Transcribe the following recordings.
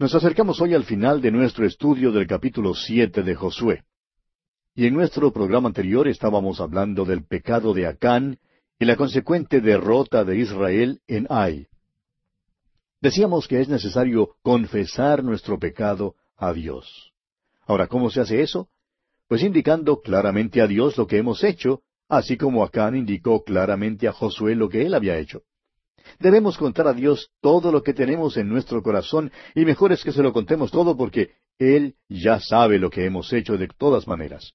Nos acercamos hoy al final de nuestro estudio del capítulo 7 de Josué. Y en nuestro programa anterior estábamos hablando del pecado de Acán y la consecuente derrota de Israel en Ai. Decíamos que es necesario confesar nuestro pecado a Dios. Ahora, ¿cómo se hace eso? Pues indicando claramente a Dios lo que hemos hecho, así como Acán indicó claramente a Josué lo que él había hecho. Debemos contar a Dios todo lo que tenemos en nuestro corazón, y mejor es que se lo contemos todo porque Él ya sabe lo que hemos hecho de todas maneras.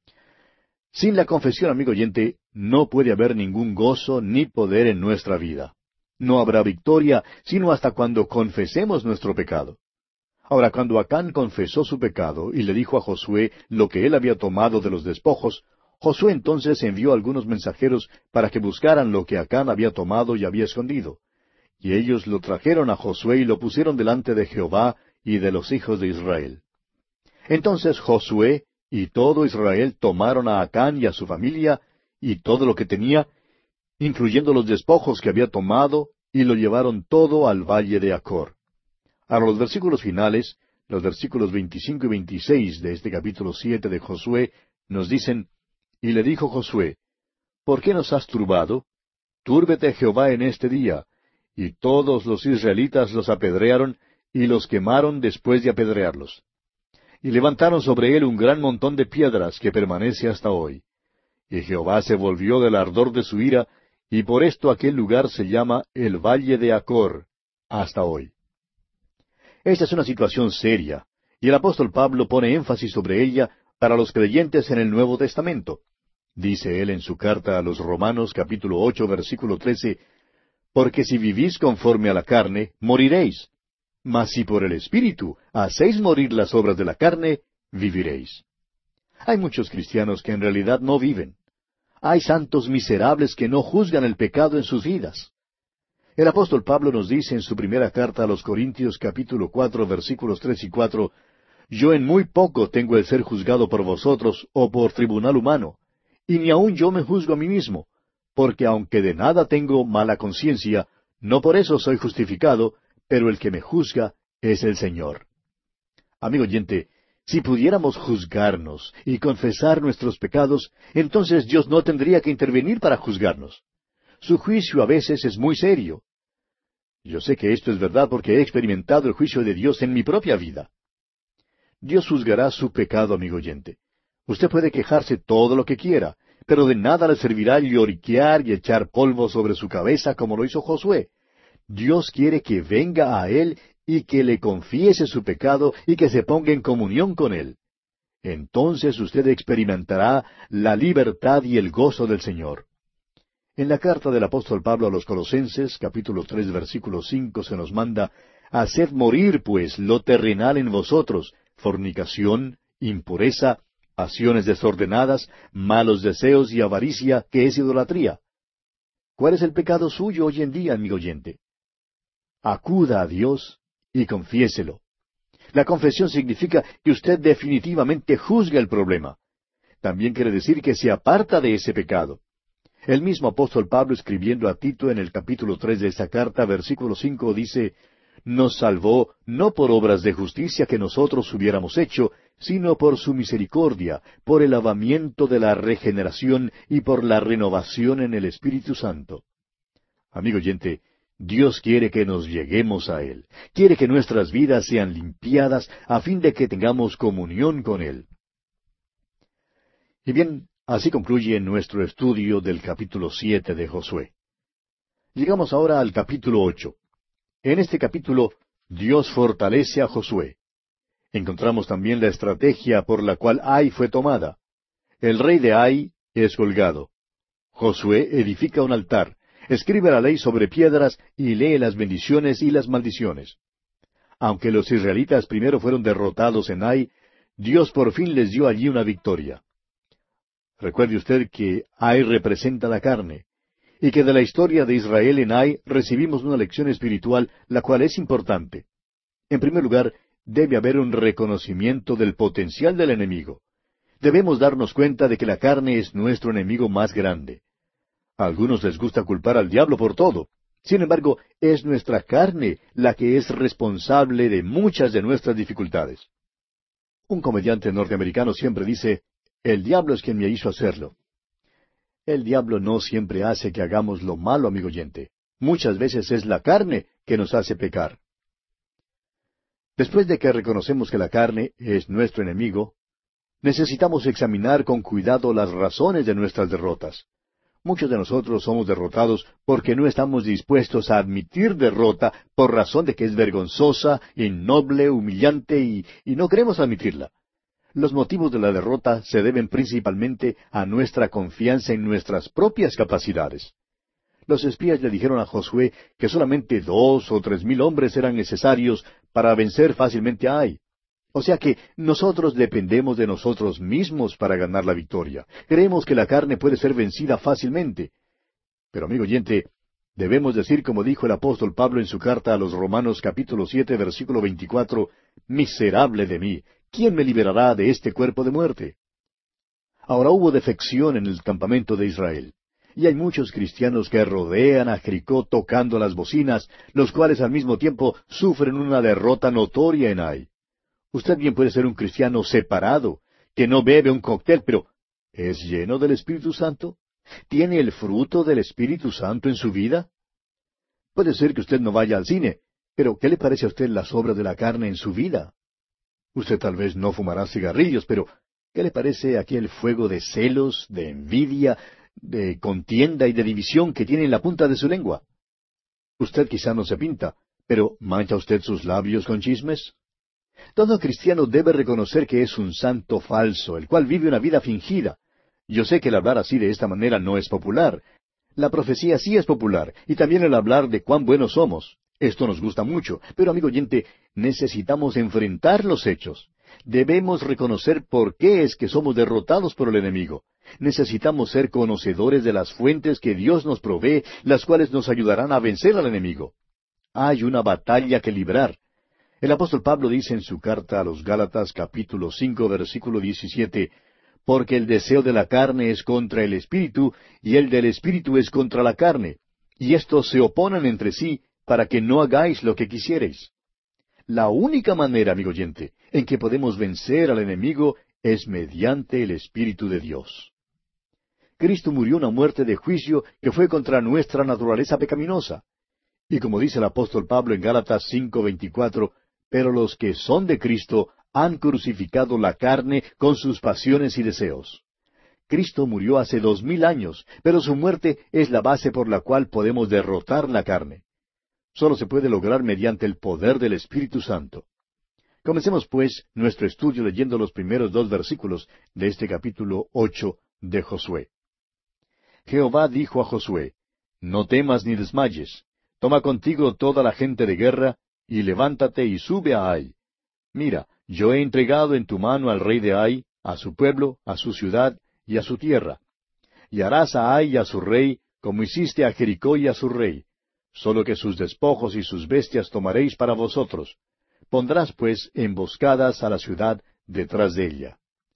Sin la confesión, amigo oyente, no puede haber ningún gozo ni poder en nuestra vida. No habrá victoria, sino hasta cuando confesemos nuestro pecado. Ahora, cuando Acán confesó su pecado y le dijo a Josué lo que él había tomado de los despojos, Josué entonces envió algunos mensajeros para que buscaran lo que Acán había tomado y había escondido. Y ellos lo trajeron a Josué y lo pusieron delante de Jehová y de los hijos de Israel. Entonces Josué y todo Israel tomaron a Acán y a su familia y todo lo que tenía, incluyendo los despojos que había tomado, y lo llevaron todo al valle de Acor. Ahora los versículos finales, los versículos 25 y 26 de este capítulo 7 de Josué, nos dicen: Y le dijo Josué, ¿por qué nos has turbado? Túrbete Jehová en este día. Y todos los israelitas los apedrearon, y los quemaron después de apedrearlos. Y levantaron sobre él un gran montón de piedras que permanece hasta hoy. Y Jehová se volvió del ardor de su ira, y por esto aquel lugar se llama el Valle de Acor, hasta hoy. Esta es una situación seria, y el apóstol Pablo pone énfasis sobre ella para los creyentes en el Nuevo Testamento. Dice él en su carta a los Romanos capítulo 8 versículo 13, «Porque si vivís conforme a la carne, moriréis. Mas si por el Espíritu hacéis morir las obras de la carne, viviréis». Hay muchos cristianos que en realidad no viven. Hay santos miserables que no juzgan el pecado en sus vidas. El apóstol Pablo nos dice en su primera carta a los Corintios capítulo 4 versículos 3 y 4, «Yo en muy poco tengo el ser juzgado por vosotros o por tribunal humano, y ni aun yo me juzgo a mí mismo, porque aunque de nada tengo mala conciencia, no por eso soy justificado, pero el que me juzga es el Señor». Amigo oyente, si pudiéramos juzgarnos y confesar nuestros pecados, entonces Dios no tendría que intervenir para juzgarnos. Su juicio a veces es muy serio. Yo sé que esto es verdad porque he experimentado el juicio de Dios en mi propia vida. Dios juzgará su pecado, amigo oyente. Usted puede quejarse todo lo que quiera, pero de nada le servirá lloriquear y echar polvo sobre su cabeza como lo hizo Josué. Dios quiere que venga a Él y que le confiese su pecado y que se ponga en comunión con Él. Entonces usted experimentará la libertad y el gozo del Señor. En la carta del apóstol Pablo a los Colosenses, capítulo 3, versículo 5, se nos manda: «Haced morir, pues, lo terrenal en vosotros, fornicación, impureza, pasiones desordenadas, malos deseos y avaricia, que es idolatría». ¿Cuál es el pecado suyo hoy en día, amigo oyente? Acuda a Dios y confiéselo. La confesión significa que usted definitivamente juzga el problema. También quiere decir que se aparta de ese pecado. El mismo apóstol Pablo, escribiendo a Tito en el capítulo 3 de esta carta, versículo 5, dice: «Nos salvó no por obras de justicia que nosotros hubiéramos hecho, sino por su misericordia, por el lavamiento de la regeneración y por la renovación en el Espíritu Santo». Amigo oyente, Dios quiere que nos lleguemos a Él. Quiere que nuestras vidas sean limpiadas a fin de que tengamos comunión con Él. Y bien, así concluye nuestro estudio del capítulo 7 de Josué. Llegamos ahora al capítulo 8. En este capítulo, Dios fortalece a Josué. Encontramos también la estrategia por la cual Ai fue tomada. El rey de Ai es colgado. Josué edifica un altar, escribe la ley sobre piedras y lee las bendiciones y las maldiciones. Aunque los israelitas primero fueron derrotados en Ai, Dios por fin les dio allí una victoria. Recuerde usted que Ai representa la carne, y que de la historia de Israel en Ai recibimos una lección espiritual, la cual es importante. En primer lugar, debe haber un reconocimiento del potencial del enemigo. Debemos darnos cuenta de que la carne es nuestro enemigo más grande. A algunos les gusta culpar al diablo por todo. Sin embargo, es nuestra carne la que es responsable de muchas de nuestras dificultades. Un comediante norteamericano siempre dice, el diablo es quien me hizo hacerlo. El diablo no siempre hace que hagamos lo malo, amigo oyente. Muchas veces es la carne que nos hace pecar. Después de que reconocemos que la carne es nuestro enemigo, necesitamos examinar con cuidado las razones de nuestras derrotas. Muchos de nosotros somos derrotados porque no estamos dispuestos a admitir derrota por razón de que es vergonzosa, innoble, humillante y no queremos admitirla. Los motivos de la derrota se deben principalmente a nuestra confianza en nuestras propias capacidades. Los espías le dijeron a Josué que solamente 2,000 o 3,000 hombres eran necesarios para vencer fácilmente a Ai. O sea que nosotros dependemos de nosotros mismos para ganar la victoria. Creemos que la carne puede ser vencida fácilmente. Pero, amigo oyente, debemos decir como dijo el apóstol Pablo en su carta a los Romanos capítulo 7, versículo 24, «Miserable de mí, ¿quién me liberará de este cuerpo de muerte?» Ahora hubo defección en el campamento de Israel. Y hay muchos cristianos que rodean a Jericó tocando las bocinas, los cuales al mismo tiempo sufren una derrota notoria en Ai. Usted bien puede ser un cristiano separado, que no bebe un cóctel, pero ¿es lleno del Espíritu Santo? ¿Tiene el fruto del Espíritu Santo en su vida? Puede ser que usted no vaya al cine, pero ¿qué le parece a usted las obras de la carne en su vida? Usted tal vez no fumará cigarrillos, pero ¿qué le parece aquel fuego de celos, de envidia, de contienda y de división que tiene en la punta de su lengua? Usted quizá no se pinta, pero ¿mancha usted sus labios con chismes? Todo cristiano debe reconocer que es un santo falso, el cual vive una vida fingida. Yo sé que el hablar así de esta manera no es popular. La profecía sí es popular, y también el hablar de cuán buenos somos. Esto nos gusta mucho, pero amigo oyente, necesitamos enfrentar los hechos. Debemos reconocer por qué es que somos derrotados por el enemigo. Necesitamos ser conocedores de las fuentes que Dios nos provee, las cuales nos ayudarán a vencer al enemigo. Hay una batalla que librar. El apóstol Pablo dice en su carta a los Gálatas capítulo 5 versículo 17, «Porque el deseo de la carne es contra el espíritu, y el del espíritu es contra la carne, y estos se oponen entre sí, para que no hagáis lo que quisiereis». La única manera, amigo oyente, en que podemos vencer al enemigo es mediante el Espíritu de Dios. Cristo murió una muerte de juicio que fue contra nuestra naturaleza pecaminosa. Y como dice el apóstol Pablo en Gálatas 5:24, «Pero los que son de Cristo han crucificado la carne con sus pasiones y deseos». Cristo murió hace 2000 años, pero su muerte es la base por la cual podemos derrotar la carne. Solo se puede lograr mediante el poder del Espíritu Santo. Comencemos, pues, nuestro estudio leyendo los primeros 2 versículos de este capítulo 8 de Josué. Jehová dijo a Josué, «No temas ni desmayes. Toma contigo toda la gente de guerra, y levántate y sube a Ai. Mira, yo he entregado en tu mano al rey de Ai, a su pueblo, a su ciudad y a su tierra. Y harás a Ai y a su rey, como hiciste a Jericó y a su rey. Solo que sus despojos y sus bestias tomaréis para vosotros. Pondrás, pues, emboscadas a la ciudad detrás de ella».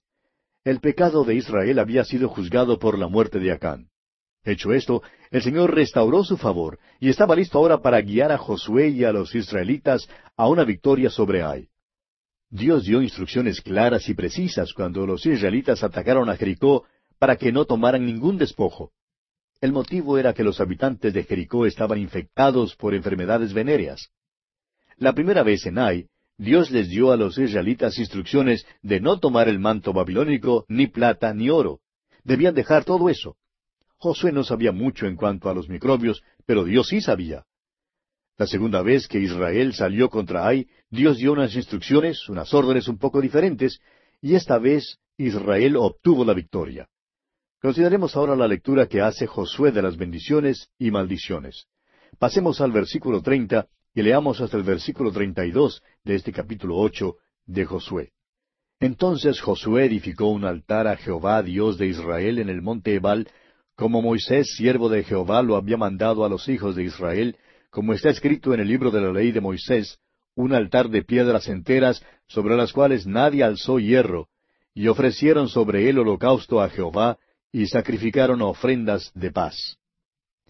El pecado de Israel había sido juzgado por la muerte de Acán. Hecho esto, el Señor restauró su favor y estaba listo ahora para guiar a Josué y a los israelitas a una victoria sobre Ai. Dios dio instrucciones claras y precisas cuando los israelitas atacaron a Jericó para que no tomaran ningún despojo. El motivo era que los habitantes de Jericó estaban infectados por enfermedades venéreas. La primera vez en Ai, Dios les dio a los israelitas instrucciones de no tomar el manto babilónico, ni plata, ni oro. Debían dejar todo eso. Josué no sabía mucho en cuanto a los microbios, pero Dios sí sabía. La segunda vez que Israel salió contra Ai, Dios dio unas instrucciones, unas órdenes un poco diferentes, y esta vez Israel obtuvo la victoria. Consideremos ahora la lectura que hace Josué de las bendiciones y maldiciones. Pasemos al versículo 30 y leamos hasta el versículo 32 de este capítulo 8 de Josué. Entonces Josué edificó un altar a Jehová Dios de Israel en el monte Ebal, como Moisés, siervo de Jehová, lo había mandado a los hijos de Israel, como está escrito en el libro de la ley de Moisés, un altar de piedras enteras, sobre las cuales nadie alzó hierro, y ofrecieron sobre él holocausto a Jehová, y sacrificaron ofrendas de paz.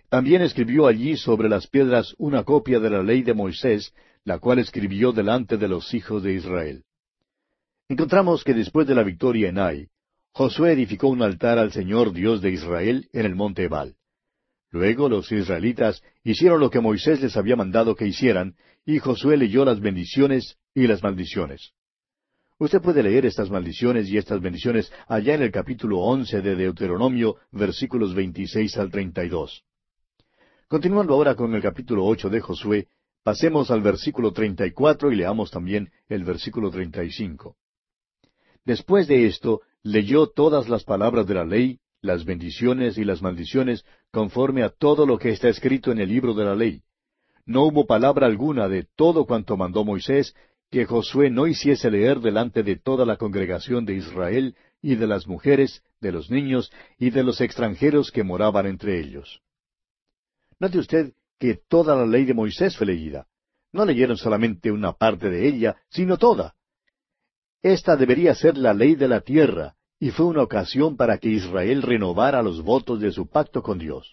También escribió allí sobre las piedras una copia de la ley de Moisés, la cual escribió delante de los hijos de Israel. Encontramos que después de la victoria en Ai, Josué edificó un altar al Señor Dios de Israel en el monte Ebal. Luego los israelitas hicieron lo que Moisés les había mandado que hicieran, y Josué leyó las bendiciones y las maldiciones. Usted puede leer estas maldiciones y estas bendiciones allá en el capítulo 11 de Deuteronomio, versículos 26 al 32. Continuando ahora con el capítulo 8 de Josué, pasemos al versículo 34 y leamos también el versículo 35. Después de esto, leyó todas las palabras de la ley, las bendiciones y las maldiciones, conforme a todo lo que está escrito en el libro de la ley. No hubo palabra alguna de todo cuanto mandó Moisés que Josué no hiciese leer delante de toda la congregación de Israel y de las mujeres, de los niños y de los extranjeros que moraban entre ellos. Note usted que toda la ley de Moisés fue leída. No leyeron solamente una parte de ella, sino toda. Esta debería ser la ley de la tierra, y fue una ocasión para que Israel renovara los votos de su pacto con Dios.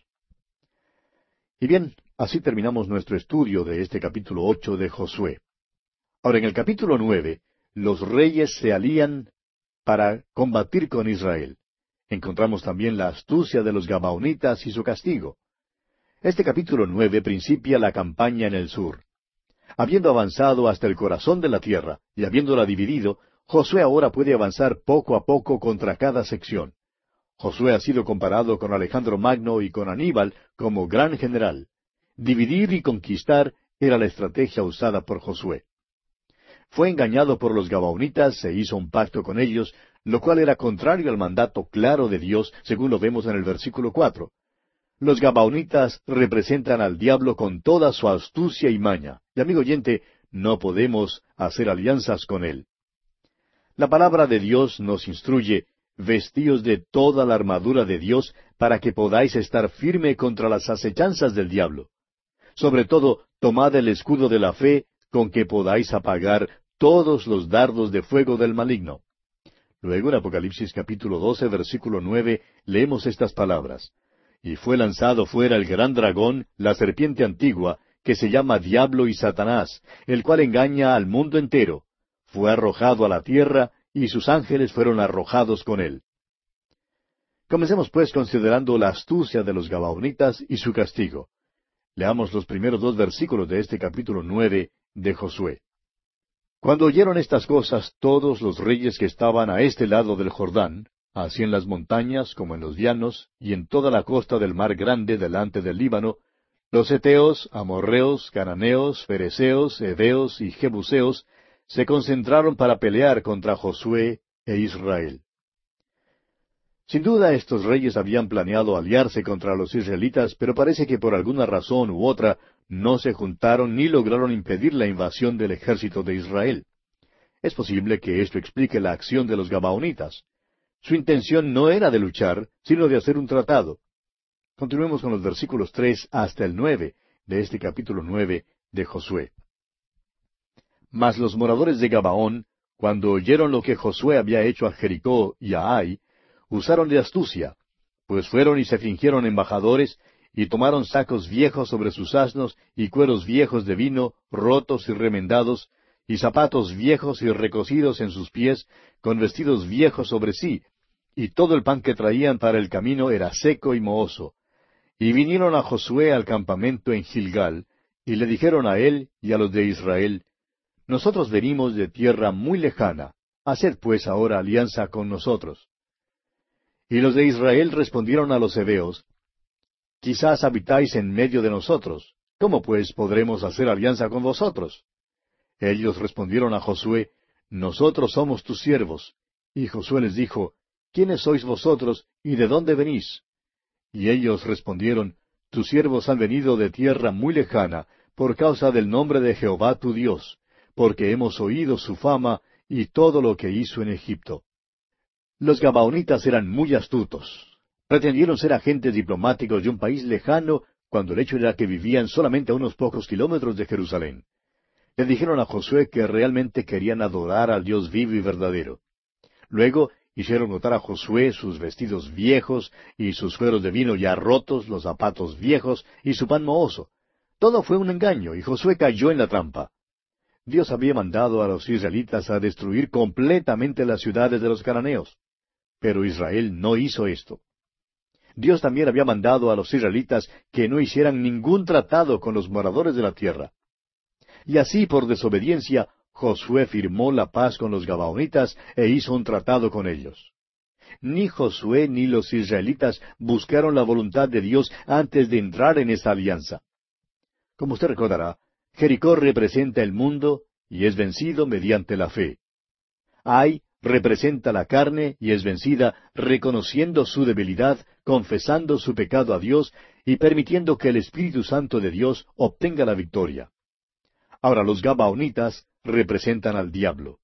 Y bien, así terminamos nuestro estudio de este capítulo 8 de Josué. Ahora, en el capítulo 9, los reyes se alían para combatir con Israel. Encontramos también la astucia de los Gabaonitas y su castigo. Este capítulo 9 principia la campaña en el sur. Habiendo avanzado hasta el corazón de la tierra y habiéndola dividido, Josué ahora puede avanzar poco a poco contra cada sección. Josué ha sido comparado con Alejandro Magno y con Aníbal como gran general. Dividir y conquistar era la estrategia usada por Josué. Fue engañado por los Gabaonitas, se hizo un pacto con ellos, lo cual era contrario al mandato claro de Dios, según lo vemos en el versículo 4. Los Gabaonitas representan al diablo con toda su astucia y maña. Y amigo oyente, no podemos hacer alianzas con él. La palabra de Dios nos instruye, vestíos de toda la armadura de Dios para que podáis estar firme contra las acechanzas del diablo. Sobre todo, tomad el escudo de la fe con que podáis apagar todos los dardos de fuego del maligno. Luego en Apocalipsis capítulo 12, versículo 9, leemos estas palabras. Y fue lanzado fuera el gran dragón, la serpiente antigua, que se llama Diablo y Satanás, el cual engaña al mundo entero. Fue arrojado a la tierra, y sus ángeles fueron arrojados con él. Comencemos pues considerando la astucia de los Gabaonitas y su castigo. Leamos los primeros 2 versículos de este capítulo 9 de Josué. Cuando oyeron estas cosas todos los reyes que estaban a este lado del Jordán, así en las montañas como en los llanos, y en toda la costa del mar grande delante del Líbano, los heteos, amorreos, cananeos, fereceos, heveos y jebuseos, se concentraron para pelear contra Josué e Israel. Sin duda estos reyes habían planeado aliarse contra los israelitas, pero parece que por alguna razón u otra no se juntaron ni lograron impedir la invasión del ejército de Israel. Es posible que esto explique la acción de los Gabaonitas. Su intención no era de luchar, sino de hacer un tratado. Continuemos con los versículos 3 hasta el 9 de este capítulo 9 de Josué. Mas los moradores de Gabaón, cuando oyeron lo que Josué había hecho a Jericó y a Ai, usaron de astucia, pues fueron y se fingieron embajadores, y tomaron sacos viejos sobre sus asnos, y cueros viejos de vino, rotos y remendados, y zapatos viejos y recocidos en sus pies, con vestidos viejos sobre sí, y todo el pan que traían para el camino era seco y mohoso. Y vinieron a Josué al campamento en Gilgal, y le dijeron a él y a los de Israel, Nosotros venimos de tierra muy lejana, haced pues ahora alianza con nosotros. Y los de Israel respondieron a los heveos, Quizás habitáis en medio de nosotros, ¿cómo pues podremos hacer alianza con vosotros? Ellos respondieron a Josué, Nosotros somos tus siervos. Y Josué les dijo, ¿Quiénes sois vosotros y de dónde venís? Y ellos respondieron, Tus siervos han venido de tierra muy lejana, por causa del nombre de Jehová tu Dios, porque hemos oído su fama y todo lo que hizo en Egipto. Los Gabaonitas eran muy astutos. Pretendieron ser agentes diplomáticos de un país lejano, cuando el hecho era que vivían solamente a unos pocos kilómetros de Jerusalén. Le dijeron a Josué que realmente querían adorar al Dios vivo y verdadero. Luego hicieron notar a Josué sus vestidos viejos y sus cueros de vino ya rotos, los zapatos viejos y su pan mohoso. Todo fue un engaño, y Josué cayó en la trampa. Dios había mandado a los israelitas a destruir completamente las ciudades de los cananeos. Pero Israel no hizo esto. Dios también había mandado a los israelitas que no hicieran ningún tratado con los moradores de la tierra. Y así, por desobediencia, Josué firmó la paz con los gabaonitas e hizo un tratado con ellos. Ni Josué ni los israelitas buscaron la voluntad de Dios antes de entrar en esa alianza. Como usted recordará, Jericó representa el mundo y es vencido mediante la fe. Ai representa la carne y es vencida reconociendo su debilidad, confesando su pecado a Dios y permitiendo que el Espíritu Santo de Dios obtenga la victoria. Ahora los gabaonitas representan al diablo.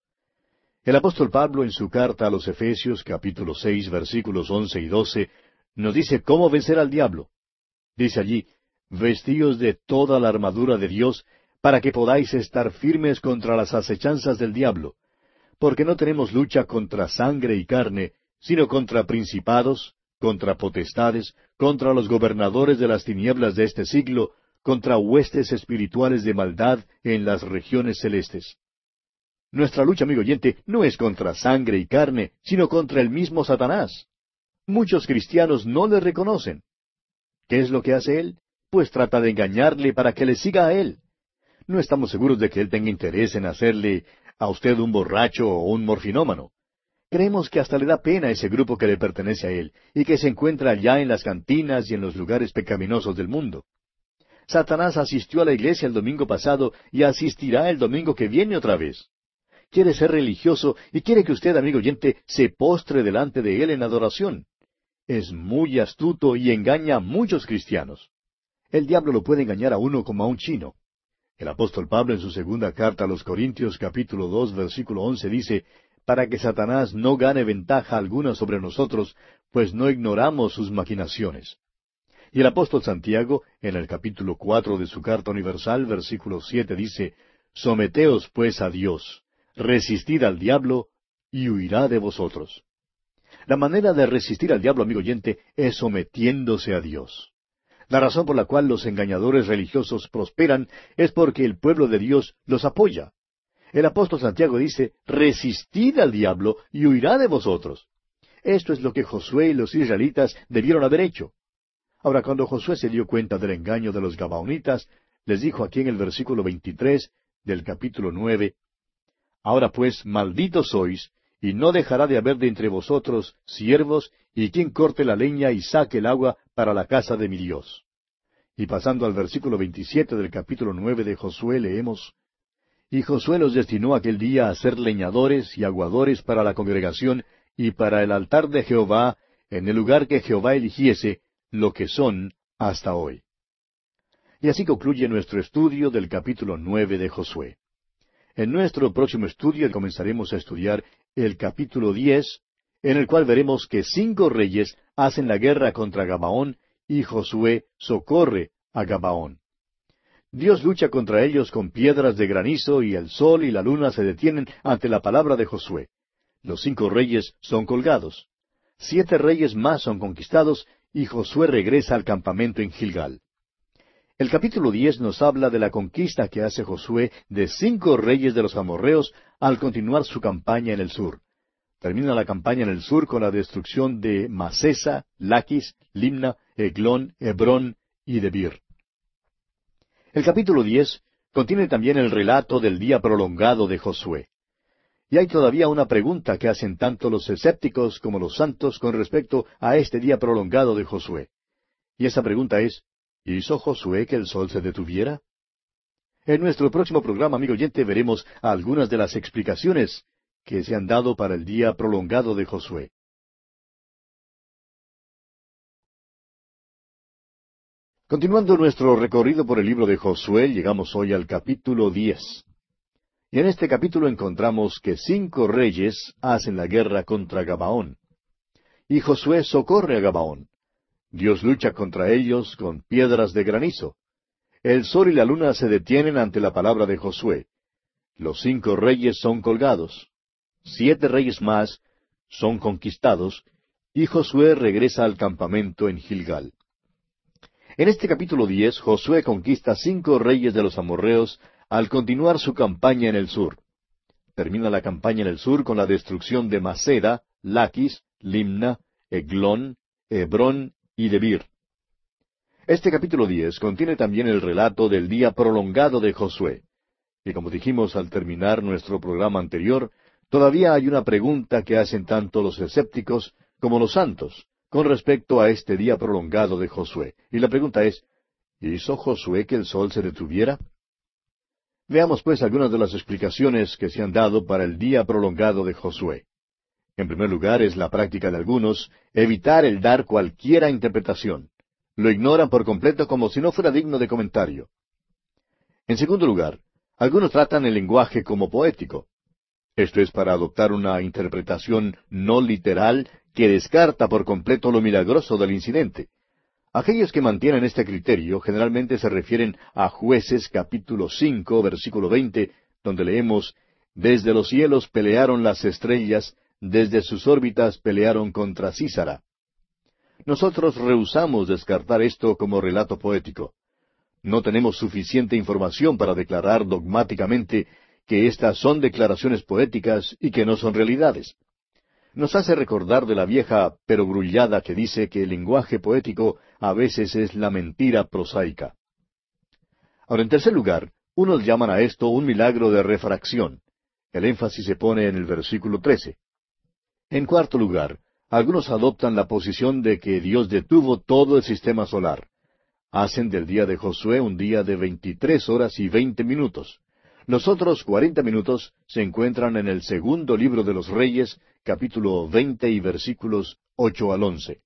El apóstol Pablo en su carta a los Efesios capítulo 6 versículos 11 y 12 nos dice cómo vencer al diablo. Dice allí, vestíos de toda la armadura de Dios para que podáis estar firmes contra las acechanzas del diablo. Porque no tenemos lucha contra sangre y carne, sino contra principados, contra potestades, contra los gobernadores de las tinieblas de este siglo, contra huestes espirituales de maldad en las regiones celestes. Nuestra lucha, amigo oyente, no es contra sangre y carne, sino contra el mismo Satanás. Muchos cristianos no le reconocen. ¿Qué es lo que hace él? Pues trata de engañarle para que le siga a él. No estamos seguros de que él tenga interés en hacerle a usted un borracho o un morfinómano. Creemos que hasta le da pena a ese grupo que le pertenece a él, y que se encuentra allá en las cantinas y en los lugares pecaminosos del mundo. Satanás asistió a la iglesia el domingo pasado y asistirá el domingo que viene otra vez. Quiere ser religioso y quiere que usted, amigo oyente, se postre delante de él en adoración. Es muy astuto y engaña a muchos cristianos. El diablo lo puede engañar a uno como a un chino. El apóstol Pablo en su segunda carta a los Corintios capítulo 2 versículo 11 dice, para que Satanás no gane ventaja alguna sobre nosotros, pues no ignoramos sus maquinaciones. Y el apóstol Santiago, en el capítulo 4 de su carta universal, versículo 7 dice, someteos pues a Dios, resistid al diablo, y huirá de vosotros. La manera de resistir al diablo, amigo oyente, es sometiéndose a Dios. La razón por la cual los engañadores religiosos prosperan es porque el pueblo de Dios los apoya. El apóstol Santiago dice, resistid al diablo y huirá de vosotros. Esto es lo que Josué y los israelitas debieron haber hecho. Ahora, cuando Josué se dio cuenta del engaño de los gabaonitas, les dijo aquí en el versículo 23 del capítulo 9, ahora pues, malditos sois, y no dejará de haber de entre vosotros siervos, y quien corte la leña y saque el agua para la casa de mi Dios. Y pasando al versículo 27 del capítulo 9 de Josué, leemos, y Josué los destinó aquel día a ser leñadores y aguadores para la congregación y para el altar de Jehová, en el lugar que Jehová eligiese, lo que son hasta hoy. Y así concluye nuestro estudio del capítulo 9 de Josué. En nuestro próximo estudio comenzaremos a estudiar el capítulo 10, en el cual veremos que 5 reyes hacen la guerra contra Gabaón y Josué socorre a Gabaón. Dios lucha contra ellos con piedras de granizo y el sol y la luna se detienen ante la palabra de Josué. Los 5 reyes son colgados. 7 reyes más son conquistados y Josué regresa al campamento en Gilgal. El capítulo 10 nos habla de la conquista que hace Josué de 5 reyes de los amorreos al continuar su campaña en el sur. Termina la campaña en el sur con la destrucción de Masesa, Laquis, Limna, Eglón, Hebrón y Debir. El capítulo 10 contiene también el relato del día prolongado de Josué. Y hay todavía una pregunta que hacen tanto los escépticos como los santos con respecto a este día prolongado de Josué. Y esa pregunta es, ¿hizo Josué que el sol se detuviera? En nuestro próximo programa, amigo oyente, veremos algunas de las explicaciones que se han dado para el día prolongado de Josué. Continuando nuestro recorrido por el libro de Josué, llegamos hoy al capítulo 10. Y en este capítulo encontramos que 5 reyes hacen la guerra contra Gabaón. Y Josué socorre a Gabaón. Dios lucha contra ellos con piedras de granizo. El sol y la luna se detienen ante la palabra de Josué. Los 5 reyes son colgados. 7 reyes más son conquistados, y Josué regresa al campamento en Gilgal. En este capítulo 10, Josué conquista 5 reyes de los amorreos al continuar su campaña en el sur. Termina la campaña en el sur con la destrucción de Maceda, Laquis, Limna, Eglón, Hebrón y Debir. Este capítulo 10 contiene también el relato del día prolongado de Josué. Y como dijimos al terminar nuestro programa anterior, todavía hay una pregunta que hacen tanto los escépticos como los santos con respecto a este día prolongado de Josué. Y la pregunta es, ¿hizo Josué que el sol se detuviera? Veamos pues algunas de las explicaciones que se han dado para el día prolongado de Josué. En primer lugar, es la práctica de algunos evitar el dar cualquiera interpretación. Lo ignoran por completo como si no fuera digno de comentario. En segundo lugar, algunos tratan el lenguaje como poético. Esto es para adoptar una interpretación no literal que descarta por completo lo milagroso del incidente. Aquellos que mantienen este criterio generalmente se refieren a Jueces capítulo 5, versículo 20, donde leemos, «Desde los cielos pelearon las estrellas, desde sus órbitas pelearon contra Sísara». Nosotros rehusamos descartar esto como relato poético. No tenemos suficiente información para declarar dogmáticamente que estas son declaraciones poéticas y que no son realidades. Nos hace recordar de la vieja perogrullada que dice que el lenguaje poético a veces es la mentira prosaica. Ahora, en tercer lugar, unos llaman a esto un milagro de refracción. El énfasis se pone en el versículo 13. En cuarto lugar, algunos adoptan la posición de que Dios detuvo todo el sistema solar. Hacen del día de Josué un día de 23 horas y 20 minutos. Los otros 40 minutos se encuentran en el segundo libro de los Reyes, capítulo 20 y versículos 8 al 11.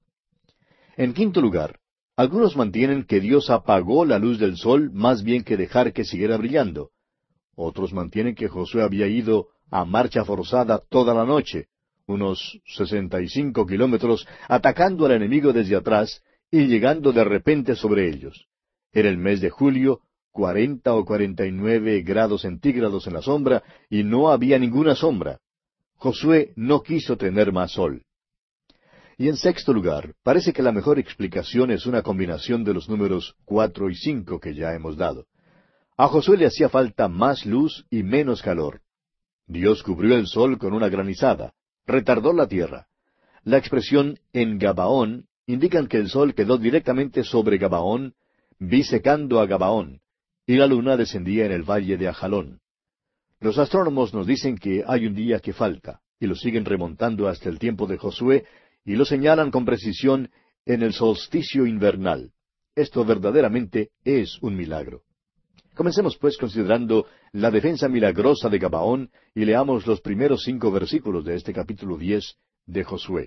En quinto lugar, algunos mantienen que Dios apagó la luz del sol más bien que dejar que siguiera brillando. Otros mantienen que Josué había ido a marcha forzada toda la noche, unos 65 kilómetros, atacando al enemigo desde atrás y llegando de repente sobre ellos. Era el mes de julio, 40 o 49 grados centígrados en la sombra, y no había ninguna sombra. Josué no quiso tener más sol. Y en sexto lugar, parece que la mejor explicación es una combinación de los números 4 y 5 que ya hemos dado. A Josué le hacía falta más luz y menos calor. Dios cubrió el sol con una granizada, retardó la tierra. La expresión en Gabaón indican que el sol quedó directamente sobre Gabaón, bisecando a Gabaón, y la luna descendía en el valle de Ajalón. Los astrónomos nos dicen que hay un día que falta, y lo siguen remontando hasta el tiempo de Josué, y lo señalan con precisión en el solsticio invernal. Esto verdaderamente es un milagro. Comencemos pues considerando la defensa milagrosa de Gabaón, y leamos los primeros 5 versículos de este capítulo 10 de Josué.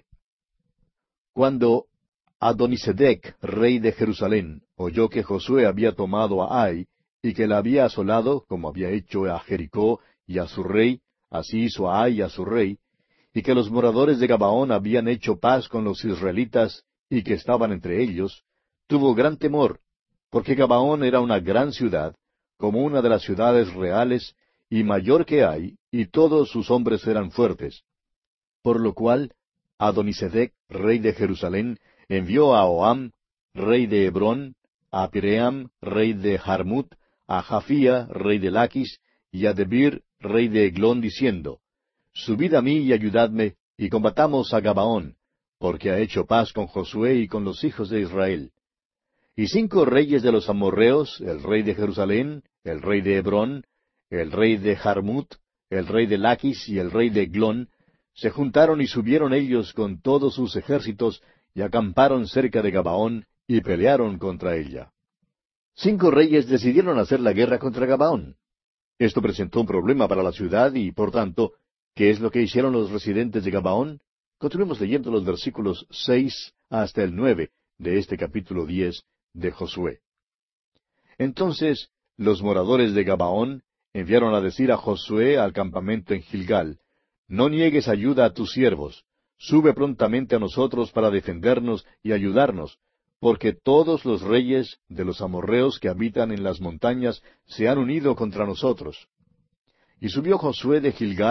Cuando Adonisedec, rey de Jerusalén, oyó que Josué había tomado a Ai, y que la había asolado, como había hecho a Jericó y a su rey, así hizo a Ai y a su rey, y que los moradores de Gabaón habían hecho paz con los israelitas, y que estaban entre ellos, tuvo gran temor, porque Gabaón era una gran ciudad, como una de las ciudades reales, y mayor que Ai, y todos sus hombres eran fuertes. Por lo cual, Adonisedec, rey de Jerusalén, envió a Oam, rey de Hebrón, a Piream, rey de Jarmut, a Jafía, rey de Laquis, y a Debir, rey de Eglón, diciendo, Subid a mí y ayudadme, y combatamos a Gabaón, porque ha hecho paz con Josué y con los hijos de Israel. Y 5 reyes de los amorreos, el rey de Jerusalén, el rey de Hebrón, el rey de Jarmut, el rey de Laquis y el rey de Eglón, se juntaron y subieron ellos con todos sus ejércitos, y acamparon cerca de Gabaón, y pelearon contra ella. 5 reyes decidieron hacer la guerra contra Gabaón. Esto presentó un problema para la ciudad y, por tanto, ¿qué es lo que hicieron los residentes de Gabaón? Continuemos leyendo los versículos 6 hasta el 9 de este capítulo 10 de Josué. Entonces los moradores de Gabaón enviaron a decir a Josué al campamento en Gilgal, No niegues ayuda a tus siervos, sube prontamente a nosotros para defendernos y ayudarnos, porque todos los reyes de los amorreos que habitan en las montañas se han unido contra nosotros. Y subió Josué de Gilgal,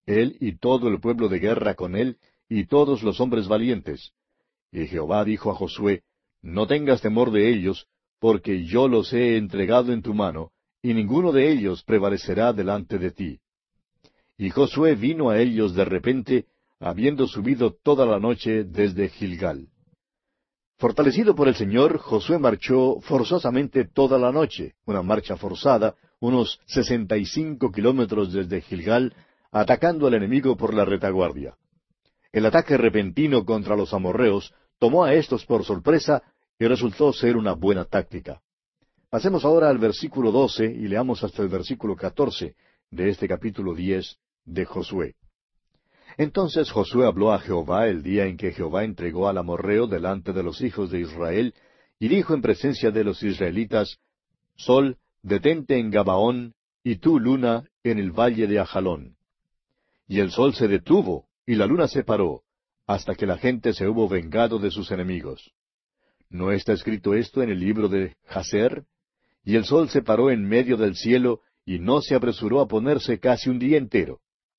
él y todo el pueblo de guerra con él, y todos los hombres valientes. Y Jehová dijo a Josué, No tengas temor de ellos, porque yo los he entregado en tu mano, y ninguno de ellos prevalecerá delante de ti. Y Josué vino a ellos de repente, habiendo subido toda la noche desde Gilgal. Fortalecido por el Señor, Josué marchó forzosamente toda la noche, una marcha forzada, unos 65 kilómetros desde Gilgal, atacando al enemigo por la retaguardia. El ataque repentino contra los amorreos tomó a éstos por sorpresa y resultó ser una buena táctica. Pasemos ahora al versículo 12 y leamos hasta el versículo 14 de este capítulo 10 de Josué. Entonces Josué habló a Jehová el día en que Jehová entregó al amorreo delante de los hijos de Israel, y dijo en presencia de los israelitas, Sol, detente en Gabaón, y tú, luna, en el valle de Ajalón. Y el sol se detuvo, y la luna se paró, hasta que la gente se hubo vengado de sus enemigos. ¿No está escrito esto en el libro de Jaser? Y el sol se paró en medio del cielo, y no se apresuró a ponerse casi un día entero.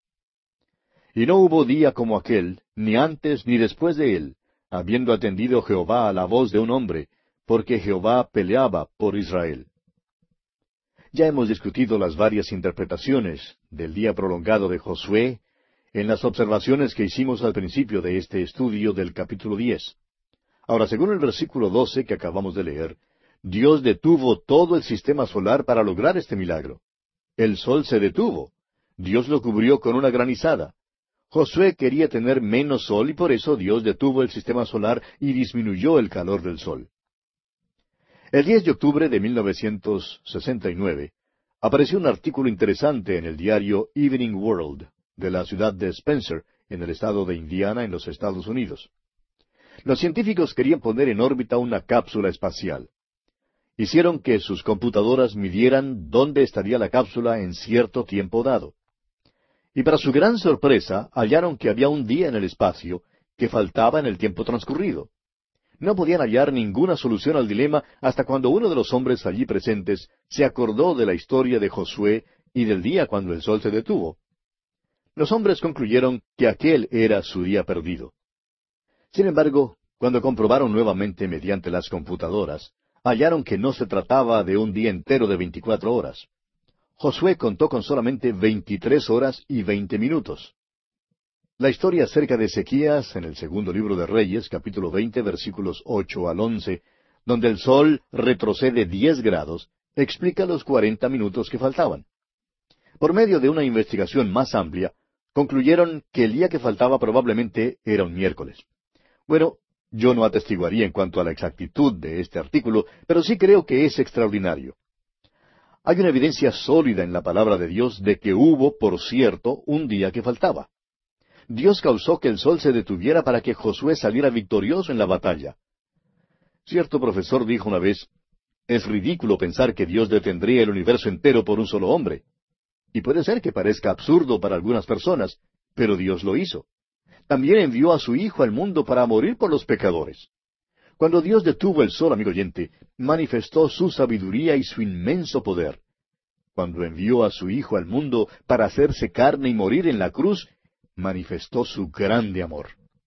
Y no hubo día como aquel, ni antes ni después de él, habiendo atendido Jehová a la voz de un hombre, porque Jehová peleaba por Israel. Ya hemos discutido las varias interpretaciones del día prolongado de Josué en las observaciones que hicimos al principio de este estudio del capítulo 10. Ahora, según el versículo 12 que acabamos de leer, Dios detuvo todo el sistema solar para lograr este milagro. El sol se detuvo. Dios lo cubrió con una granizada. Josué quería tener menos sol y por eso Dios detuvo el sistema solar y disminuyó el calor del sol. El 10 de octubre de 1969 apareció un artículo interesante en el diario Evening World de la ciudad de Spencer, en el estado de Indiana, en los Estados Unidos. Los científicos querían poner en órbita una cápsula espacial. Hicieron que sus computadoras midieran dónde estaría la cápsula en cierto tiempo dado. Y para su gran sorpresa, hallaron que había un día en el espacio que faltaba en el tiempo transcurrido. No podían hallar ninguna solución al dilema hasta cuando uno de los hombres allí presentes se acordó de la historia de Josué y del día cuando el sol se detuvo. Los hombres concluyeron que aquel era su día perdido. Sin embargo, cuando comprobaron nuevamente mediante las computadoras, hallaron que no se trataba de un día entero de 24 horas. Josué contó con solamente 23 horas y 20 minutos. La historia acerca de Ezequías, en el segundo libro de Reyes, capítulo 20, versículos 8 al 11, donde el sol retrocede 10 grados, explica los 40 minutos que faltaban. Por medio de una investigación más amplia, concluyeron que el día que faltaba probablemente era un miércoles. Bueno, yo no atestiguaría en cuanto a la exactitud de este artículo, pero sí creo que es extraordinario. Hay una evidencia sólida en la palabra de Dios de que hubo, por cierto, un día que faltaba. Dios causó que el sol se detuviera para que Josué saliera victorioso en la batalla. Cierto profesor dijo una vez, es ridículo pensar que Dios detendría el universo entero por un solo hombre. Y puede ser que parezca absurdo para algunas personas, pero Dios lo hizo. También envió a su Hijo al mundo para morir por los pecadores. Cuando Dios detuvo el sol, amigo oyente, manifestó su sabiduría y su inmenso poder. Cuando envió a su Hijo al mundo para hacerse carne y morir en la cruz, manifestó su grande amor.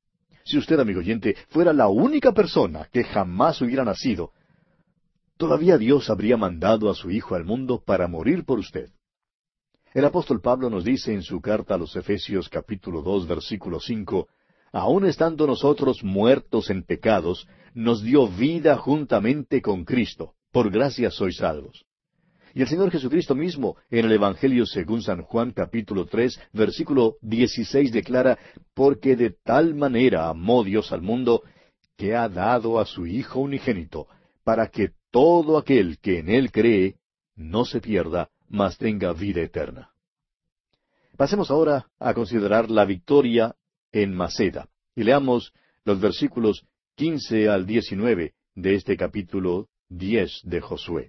Si usted, amigo oyente, fuera la única persona que jamás hubiera nacido, todavía Dios habría mandado a su Hijo al mundo para morir por usted. El apóstol Pablo nos dice en su carta a los Efesios capítulo 2, versículo 5, aun estando nosotros muertos en pecados, nos dio vida juntamente con Cristo. Por gracia sois salvos. Y el Señor Jesucristo mismo, en el Evangelio según San Juan capítulo 3, versículo 16 declara, porque de tal manera amó Dios al mundo, que ha dado a su Hijo unigénito, para que todo aquel que en Él cree, no se pierda, mas tenga vida eterna. Pasemos ahora a considerar la victoria en Maceda, y leamos los versículos 15 al 19 de este capítulo 10 de Josué.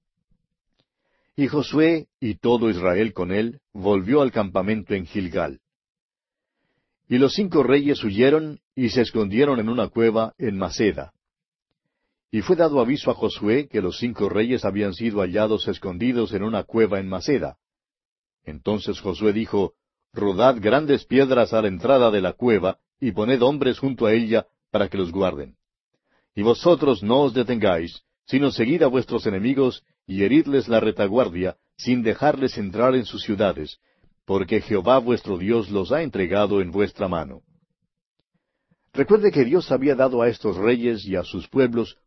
Y Josué y todo Israel con él volvió al campamento en Gilgal. Y los 5 reyes huyeron y se escondieron en una cueva en Maceda. Y fue dado aviso a Josué que los 5 reyes habían sido hallados escondidos en una cueva en Maceda. Entonces Josué dijo, rodad grandes piedras a la entrada de la cueva, y poned hombres junto a ella para que los guarden. Y vosotros no os detengáis, sino seguid a vuestros enemigos, y heridles la retaguardia, sin dejarles entrar en sus ciudades, porque Jehová vuestro Dios los ha entregado en vuestra mano. Recuerde que Dios había dado a estos reyes y a sus pueblos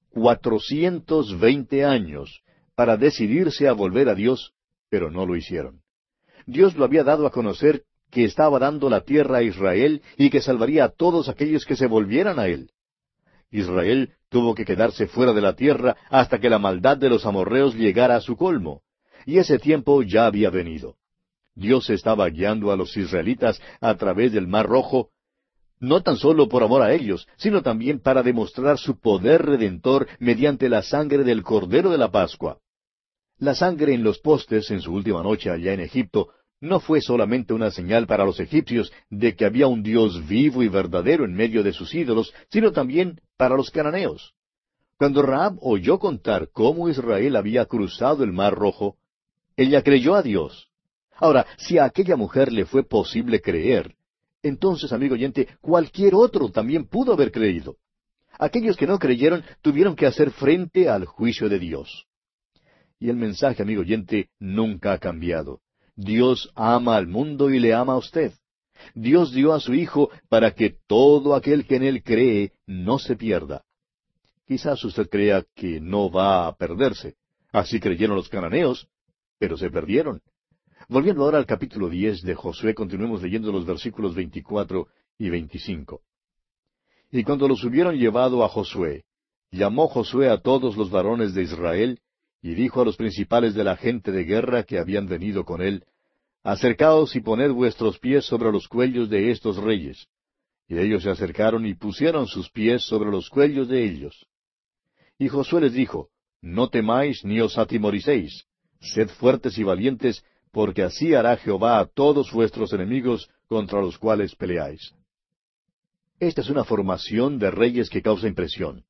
420 años para decidirse a volver a Dios, pero no lo hicieron. Dios lo había dado a conocer que estaba dando la tierra a Israel y que salvaría a todos aquellos que se volvieran a Él. Israel tuvo que quedarse fuera de la tierra hasta que la maldad de los amorreos llegara a su colmo, y ese tiempo ya había venido. Dios estaba guiando a los israelitas a través del Mar Rojo, no tan solo por amor a ellos, sino también para demostrar su poder redentor mediante la sangre del Cordero de la Pascua. La sangre en los postes en su última noche allá en Egipto no fue solamente una señal para los egipcios de que había un Dios vivo y verdadero en medio de sus ídolos, sino también para los cananeos. Cuando Rahab oyó contar cómo Israel había cruzado el Mar Rojo, ella creyó a Dios. Ahora, si a aquella mujer le fue posible creer, entonces, amigo oyente, cualquier otro también pudo haber creído. Aquellos que no creyeron tuvieron que hacer frente al juicio de Dios. Y el mensaje, amigo oyente, nunca ha cambiado. Dios ama al mundo y le ama a usted. Dios dio a su Hijo para que todo aquel que en Él cree no se pierda. Quizás usted crea que no va a perderse. Así creyeron los cananeos, pero se perdieron. Volviendo ahora al capítulo 10 de Josué, continuemos leyendo los versículos 24 y 25. Y cuando los hubieron llevado a Josué, llamó Josué a todos los varones de Israel, y dijo a los principales de la gente de guerra que habían venido con él, Acercaos y poned vuestros pies sobre los cuellos de estos reyes. Y ellos se acercaron y pusieron sus pies sobre los cuellos de ellos. Y Josué les dijo, No temáis ni os atemoricéis, sed fuertes y valientes, porque así hará Jehová a todos vuestros enemigos contra los cuales peleáis. Esta es una formación de reyes que causa impresión.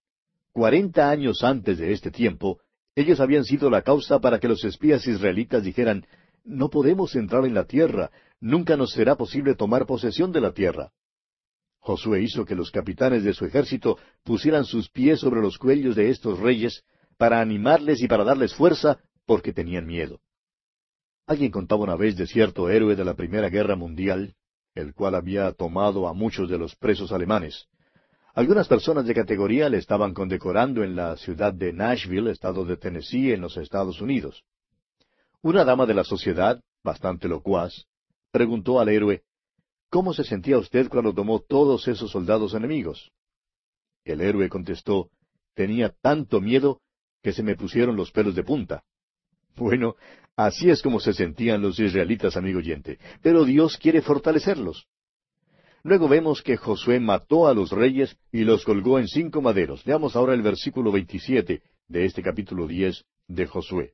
40 años antes de este tiempo, ellos habían sido la causa para que los espías israelitas dijeran, No podemos entrar en la tierra, nunca nos será posible tomar posesión de la tierra. Josué hizo que los capitanes de su ejército pusieran sus pies sobre los cuellos de estos reyes para animarles y para darles fuerza, porque tenían miedo. Alguien contaba una vez de cierto héroe de la Primera Guerra Mundial, el cual había tomado a muchos de los presos alemanes. Algunas personas de categoría le estaban condecorando en la ciudad de Nashville, estado de Tennessee, en los Estados Unidos. Una dama de la sociedad, bastante locuaz, preguntó al héroe, ¿Cómo se sentía usted cuando tomó todos esos soldados enemigos? El héroe contestó, Tenía tanto miedo que se me pusieron los pelos de punta. Bueno, así es como se sentían los israelitas, amigo oyente, pero Dios quiere fortalecerlos. Luego vemos que Josué mató a los reyes y los colgó en 5 maderos. Veamos ahora el versículo 27 de este capítulo 10 de Josué.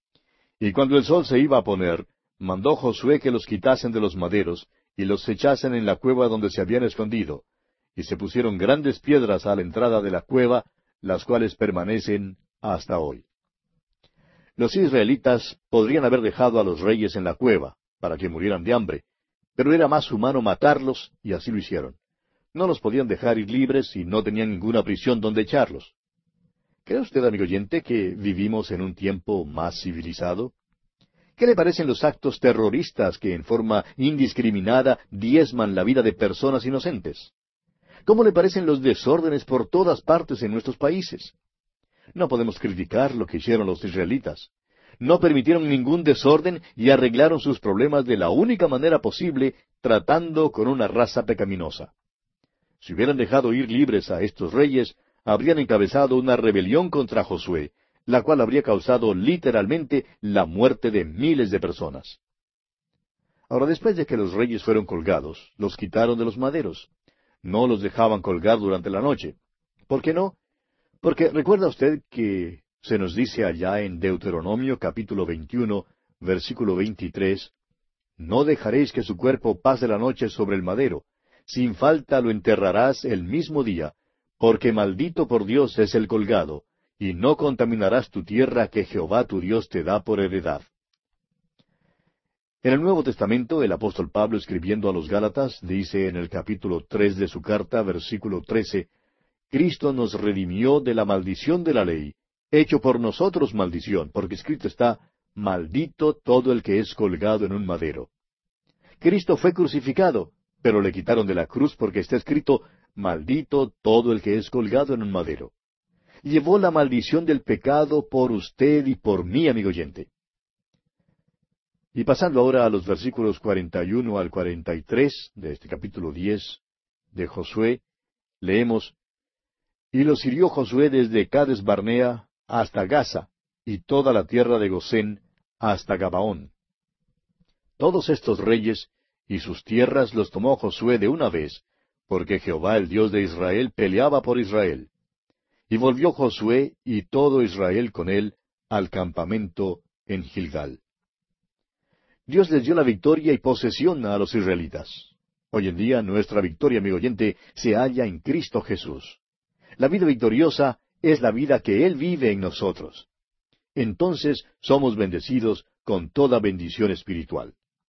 Y cuando el sol se iba a poner, mandó Josué que los quitasen de los maderos y los echasen en la cueva donde se habían escondido. Y se pusieron grandes piedras a la entrada de la cueva, las cuales permanecen hasta hoy. Los israelitas podrían haber dejado a los reyes en la cueva, para que murieran de hambre, pero era más humano matarlos, y así lo hicieron. No los podían dejar ir libres y no tenían ninguna prisión donde echarlos. ¿Cree usted, amigo oyente, que vivimos en un tiempo más civilizado? ¿Qué le parecen los actos terroristas que en forma indiscriminada diezman la vida de personas inocentes? ¿Cómo le parecen los desórdenes por todas partes en nuestros países? No podemos criticar lo que hicieron los israelitas. No permitieron ningún desorden y arreglaron sus problemas de la única manera posible, tratando con una raza pecaminosa. Si hubieran dejado ir libres a estos reyes, habrían encabezado una rebelión contra Josué, la cual habría causado literalmente la muerte de miles de personas. Ahora, después de que los reyes fueron colgados, los quitaron de los maderos. No los dejaban colgar durante la noche. ¿Por qué no? Porque recuerda usted que se nos dice allá en Deuteronomio capítulo 21, versículo 23, No dejaréis que su cuerpo pase la noche sobre el madero, sin falta lo enterrarás el mismo día, porque maldito por Dios es el colgado, y no contaminarás tu tierra que Jehová tu Dios te da por heredad. En el Nuevo Testamento, el apóstol Pablo, escribiendo a los Gálatas, dice en el capítulo 3 de su carta, versículo 13, Cristo nos redimió de la maldición de la ley, hecho por nosotros maldición, porque escrito está, maldito todo el que es colgado en un madero. Cristo fue crucificado, pero le quitaron de la cruz porque está escrito, maldito todo el que es colgado en un madero. Llevó la maldición del pecado por usted y por mí, amigo oyente. Y pasando ahora a los versículos 41 al 43 de este capítulo 10 de Josué, leemos, Y los hirió Josué desde Cades Barnea hasta Gaza, y toda la tierra de Gosén hasta Gabaón. Todos estos reyes y sus tierras los tomó Josué de una vez, porque Jehová el Dios de Israel peleaba por Israel. Y volvió Josué y todo Israel con él al campamento en Gilgal. Dios les dio la victoria y posesión a los israelitas. Hoy en día nuestra victoria, amigo oyente, se halla en Cristo Jesús. La vida victoriosa es la vida que Él vive en nosotros. Entonces somos bendecidos con toda bendición espiritual.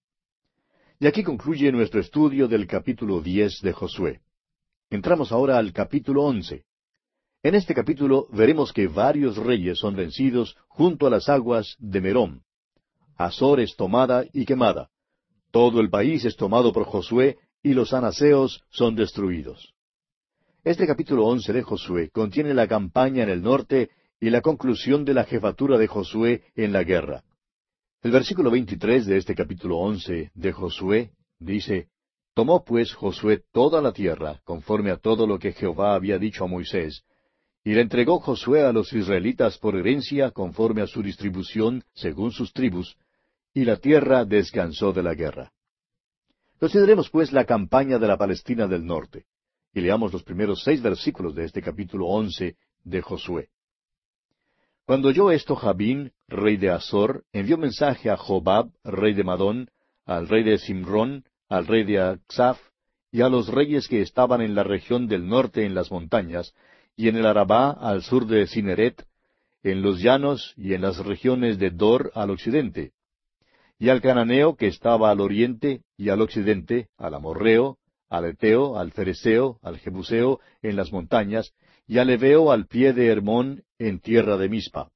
Y aquí concluye nuestro estudio del capítulo 10 de Josué. Entramos ahora al capítulo 11. En este capítulo veremos que varios reyes son vencidos junto a las aguas de Merom. Azor es tomada y quemada. Todo el país es tomado por Josué y los anaseos son destruidos. Este capítulo 11 de Josué contiene la campaña en el norte y la conclusión de la jefatura de Josué en la guerra. El versículo 23 de este capítulo 11 de Josué dice, Tomó pues Josué toda la tierra, conforme a todo lo que Jehová había dicho a Moisés, y la entregó Josué a los israelitas por herencia, conforme a su distribución, según sus tribus, y la tierra descansó de la guerra. Consideremos pues la campaña de la Palestina del norte, y leamos los primeros 6 versículos de este capítulo 11 de Josué. Cuando oyó esto Jabín, rey de Azor, envió mensaje a Jobab, rey de Madón, al rey de Simrón, al rey de Aksaf, y a los reyes que estaban en la región del norte en las montañas, y en el Arabá al sur de Cineret, en los llanos y en las regiones de Dor al occidente, y al cananeo que estaba al oriente y al occidente, al amorreo, al eteo, al fereceo, al jebuseo en las montañas, y al heveo al pie de Hermón en tierra de Mispa.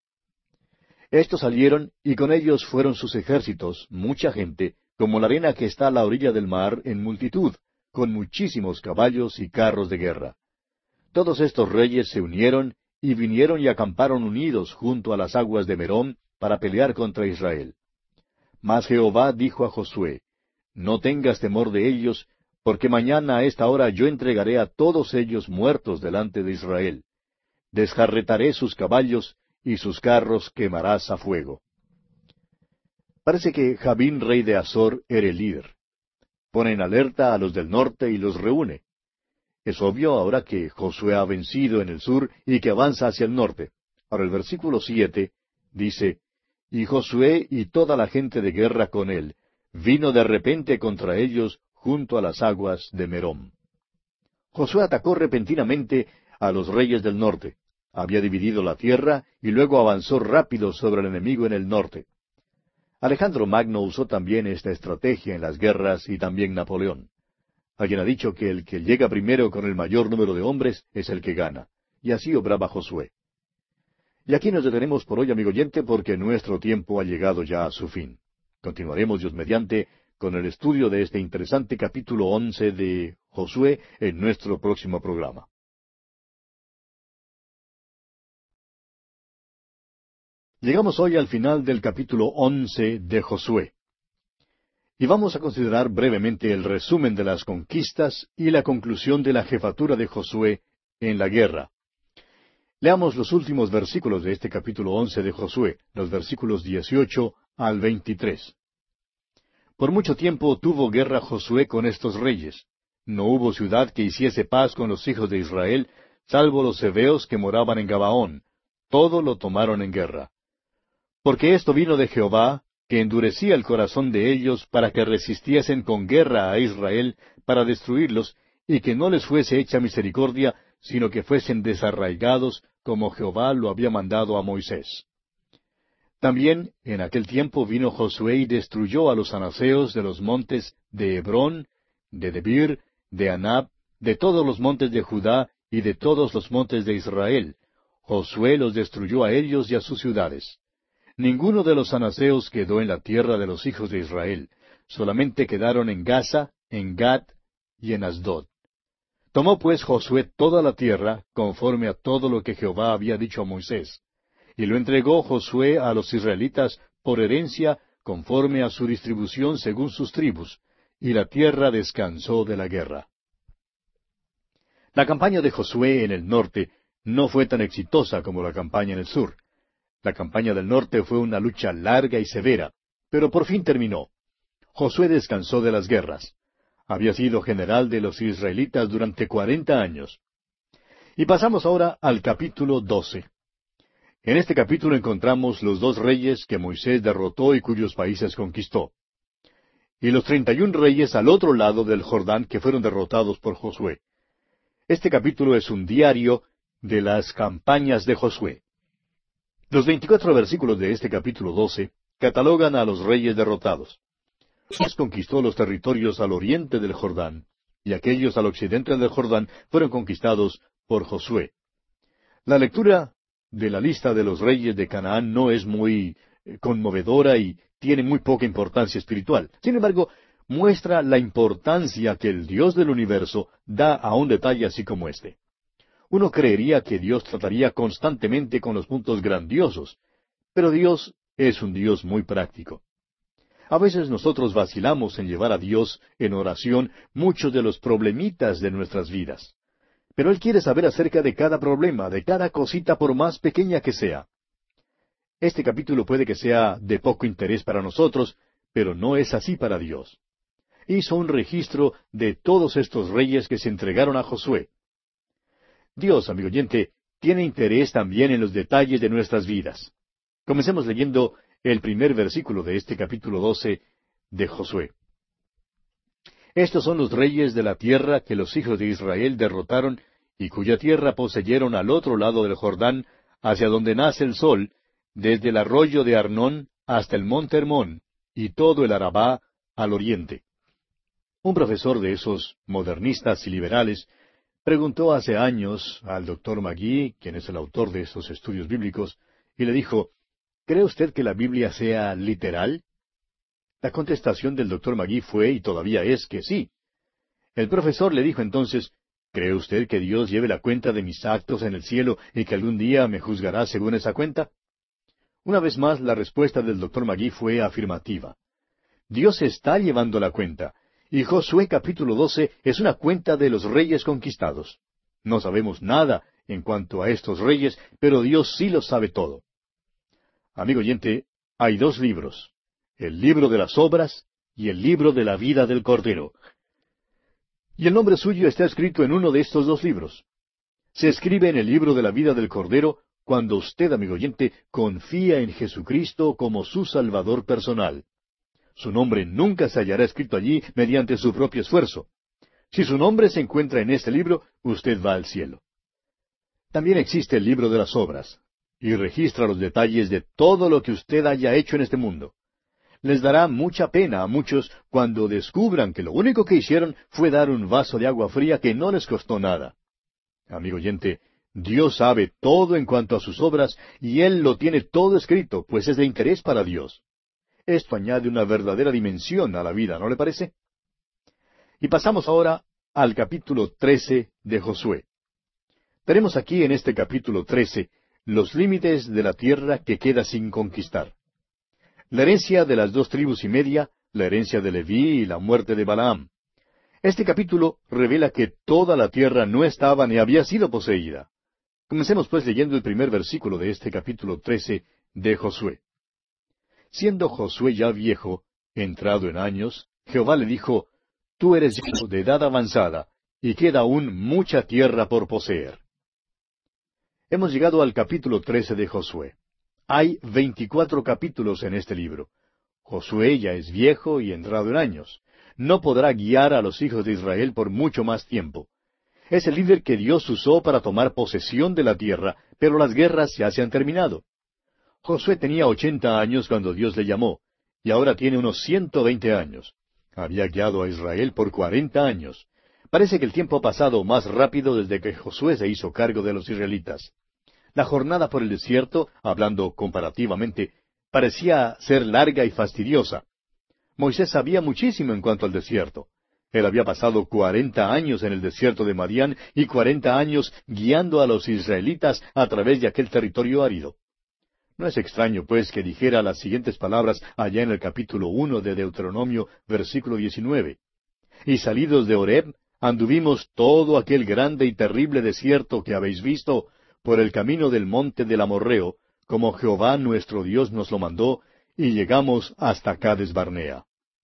Estos salieron, y con ellos fueron sus ejércitos, mucha gente, como la arena que está a la orilla del mar, en multitud, con muchísimos caballos y carros de guerra. Todos estos reyes se unieron, y vinieron y acamparon unidos junto a las aguas de Merom, para pelear contra Israel. Mas Jehová dijo a Josué, No tengas temor de ellos, porque mañana a esta hora yo entregaré a todos ellos muertos delante de Israel. Desjarretaré sus caballos, y sus carros quemarás a fuego. Parece que Jabín, rey de Azor, era el líder. Pone en alerta a los del norte y los reúne. Es obvio ahora que Josué ha vencido en el sur y que avanza hacia el norte. Ahora el versículo 7 dice, Y Josué y toda la gente de guerra con él vino de repente contra ellos junto a las aguas de Merom. Josué atacó repentinamente a los reyes del norte. Había dividido la tierra y luego avanzó rápido sobre el enemigo en el norte. Alejandro Magno usó también esta estrategia en las guerras y también Napoleón. Alguien ha dicho que el que llega primero con el mayor número de hombres es el que gana. Y así obraba Josué. Y aquí nos detenemos por hoy, amigo oyente, porque nuestro tiempo ha llegado ya a su fin. Continuaremos, Dios mediante, con el estudio de este interesante capítulo 11 de Josué en nuestro próximo programa. Llegamos hoy al final del capítulo 11 de Josué. Y vamos a considerar brevemente el resumen de las conquistas y la conclusión de la jefatura de Josué en la guerra. Leamos los últimos versículos de este capítulo 11 de Josué, los versículos 18 al 23. Por mucho tiempo tuvo guerra Josué con estos reyes. No hubo ciudad que hiciese paz con los hijos de Israel, salvo los heveos que moraban en Gabaón. Todo lo tomaron en guerra. Porque esto vino de Jehová, que endurecía el corazón de ellos para que resistiesen con guerra a Israel para destruirlos, y que no les fuese hecha misericordia, sino que fuesen desarraigados, como Jehová lo había mandado a Moisés. También en aquel tiempo vino Josué y destruyó a los anaseos de los montes de Hebrón, de Debir, de Anab, de todos los montes de Judá y de todos los montes de Israel. Josué los destruyó a ellos y a sus ciudades. Ninguno de los anaseos quedó en la tierra de los hijos de Israel, solamente quedaron en Gaza, en Gat y en Asdod. Tomó pues Josué toda la tierra, conforme a todo lo que Jehová había dicho a Moisés. Y lo entregó Josué a los israelitas por herencia, conforme a su distribución según sus tribus, y la tierra descansó de la guerra. La campaña de Josué en el norte no fue tan exitosa como la campaña en el sur. La campaña del norte fue una lucha larga y severa, pero por fin terminó. Josué descansó de las guerras. Había sido general de los israelitas durante 40 años. Y pasamos ahora al capítulo 12. En este capítulo encontramos los 2 reyes que Moisés derrotó y cuyos países conquistó. Y los 31 reyes al otro lado del Jordán que fueron derrotados por Josué. Este capítulo es un diario de las campañas de Josué. Los 24 versículos de este capítulo 12 catalogan a los reyes derrotados. Moisés conquistó los territorios al oriente del Jordán, y aquellos al occidente del Jordán fueron conquistados por Josué. La lectura de la lista de los reyes de Canaán no es muy conmovedora y tiene muy poca importancia espiritual. Sin embargo, muestra la importancia que el Dios del universo da a un detalle así como este. Uno creería que Dios trataría constantemente con los puntos grandiosos, pero Dios es un Dios muy práctico. A veces nosotros vacilamos en llevar a Dios en oración muchos de los problemitas de nuestras vidas. Pero Él quiere saber acerca de cada problema, de cada cosita por más pequeña que sea. Este capítulo puede que sea de poco interés para nosotros, pero no es así para Dios. Hizo un registro de todos estos reyes que se entregaron a Josué. Dios, amigo oyente, tiene interés también en los detalles de nuestras vidas. Comencemos leyendo el primer versículo de este capítulo 12 de Josué. Estos son los reyes de la tierra que los hijos de Israel derrotaron y cuya tierra poseyeron al otro lado del Jordán, hacia donde nace el sol, desde el arroyo de Arnón hasta el monte Hermón, y todo el Arabá al oriente. Un profesor de esos modernistas y liberales preguntó hace años al doctor Magui, quien es el autor de estos estudios bíblicos, y le dijo, ¿cree usted que la Biblia sea literal? La contestación del doctor Magui fue, y todavía es, que sí. El profesor le dijo entonces, ¿cree usted que Dios lleve la cuenta de mis actos en el cielo y que algún día me juzgará según esa cuenta? Una vez más, la respuesta del doctor Magui fue afirmativa. Dios está llevando la cuenta, y Josué capítulo 12 es una cuenta de los reyes conquistados. No sabemos nada en cuanto a estos reyes, pero Dios sí lo sabe todo. Amigo oyente, hay 2 libros, el libro de las obras y el libro de la vida del Cordero. Y el nombre suyo está escrito en uno de estos 2 libros. Se escribe en el libro de la vida del Cordero cuando usted, amigo oyente, confía en Jesucristo como su Salvador personal. Su nombre nunca se hallará escrito allí mediante su propio esfuerzo. Si su nombre se encuentra en este libro, usted va al cielo. También existe el libro de las obras, y registra los detalles de todo lo que usted haya hecho en este mundo. Les dará mucha pena a muchos cuando descubran que lo único que hicieron fue dar un vaso de agua fría que no les costó nada. Amigo oyente, Dios sabe todo en cuanto a sus obras, y Él lo tiene todo escrito, pues es de interés para Dios. Esto añade una verdadera dimensión a la vida, ¿no le parece? Y pasamos ahora al capítulo 13 de Josué. Tenemos aquí en este capítulo 13 los límites de la tierra que queda sin conquistar. La herencia de las 2 tribus y media, la herencia de Leví y la muerte de Balaam. Este capítulo revela que toda la tierra no estaba ni había sido poseída. Comencemos pues leyendo el primer versículo de este capítulo 13 de Josué. Siendo Josué ya viejo, entrado en años, Jehová le dijo, Tú eres ya de edad avanzada, y queda aún mucha tierra por poseer. Hemos llegado al capítulo 13 de Josué. Hay 24 capítulos en este libro. Josué ya es viejo y entrado en años. No podrá guiar a los hijos de Israel por mucho más tiempo. Es el líder que Dios usó para tomar posesión de la tierra, pero las guerras ya se han terminado. Josué tenía 80 años cuando Dios le llamó, y ahora tiene unos 120 años. Había guiado a Israel por 40 años. Parece que el tiempo ha pasado más rápido desde que Josué se hizo cargo de los israelitas. La jornada por el desierto, hablando comparativamente, parecía ser larga y fastidiosa. Moisés sabía muchísimo en cuanto al desierto. Él había pasado 40 años en el desierto de Madián y 40 años guiando a los israelitas a través de aquel territorio árido. No es extraño, pues, que dijera las siguientes palabras allá en el capítulo 1 de Deuteronomio, versículo 19. Y salidos de Horeb, anduvimos todo aquel grande y terrible desierto que habéis visto, por el camino del monte del Amorreo, como Jehová nuestro Dios nos lo mandó, y llegamos hasta Cades Barnea.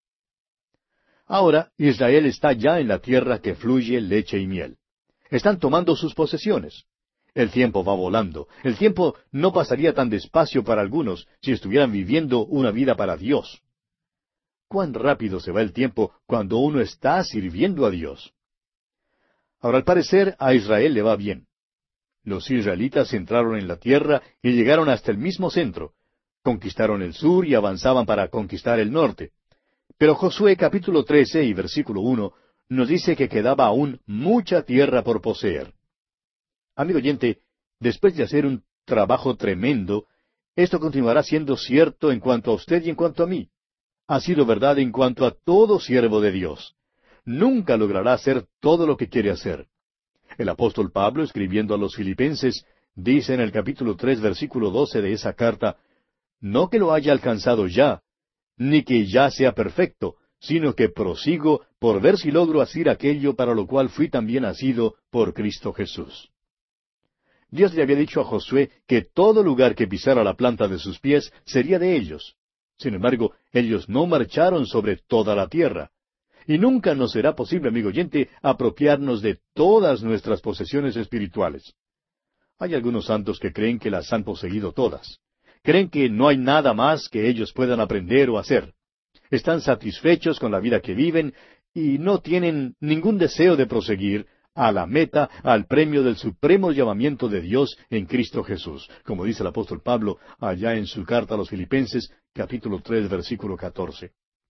Ahora Israel está ya en la tierra que fluye leche y miel. Están tomando sus posesiones. El tiempo va volando. El tiempo no pasaría tan despacio para algunos si estuvieran viviendo una vida para Dios. Cuán rápido se va el tiempo cuando uno está sirviendo a Dios. Ahora, al parecer, a Israel le va bien. Los israelitas entraron en la tierra y llegaron hasta el mismo centro. Conquistaron el sur y avanzaban para conquistar el norte. Pero Josué capítulo 13 y versículo 1 nos dice que quedaba aún mucha tierra por poseer. Amigo oyente, después de hacer un trabajo tremendo, esto continuará siendo cierto en cuanto a usted y en cuanto a mí. Ha sido verdad en cuanto a todo siervo de Dios. Nunca logrará hacer todo lo que quiere hacer. El apóstol Pablo, escribiendo a los filipenses, dice en el capítulo 3, versículo 12 de esa carta, no que lo haya alcanzado ya, ni que ya sea perfecto, sino que prosigo por ver si logro hacer aquello para lo cual fui también asido por Cristo Jesús. Dios le había dicho a Josué que todo lugar que pisara la planta de sus pies sería de ellos. Sin embargo, ellos no marcharon sobre toda la tierra. Y nunca nos será posible, amigo oyente, apropiarnos de todas nuestras posesiones espirituales. Hay algunos santos que creen que las han poseído todas. Creen que no hay nada más que ellos puedan aprender o hacer. Están satisfechos con la vida que viven y no tienen ningún deseo de proseguir a la meta, al premio del supremo llamamiento de Dios en Cristo Jesús, como dice el apóstol Pablo allá en su carta a los Filipenses, capítulo 3, versículo 14.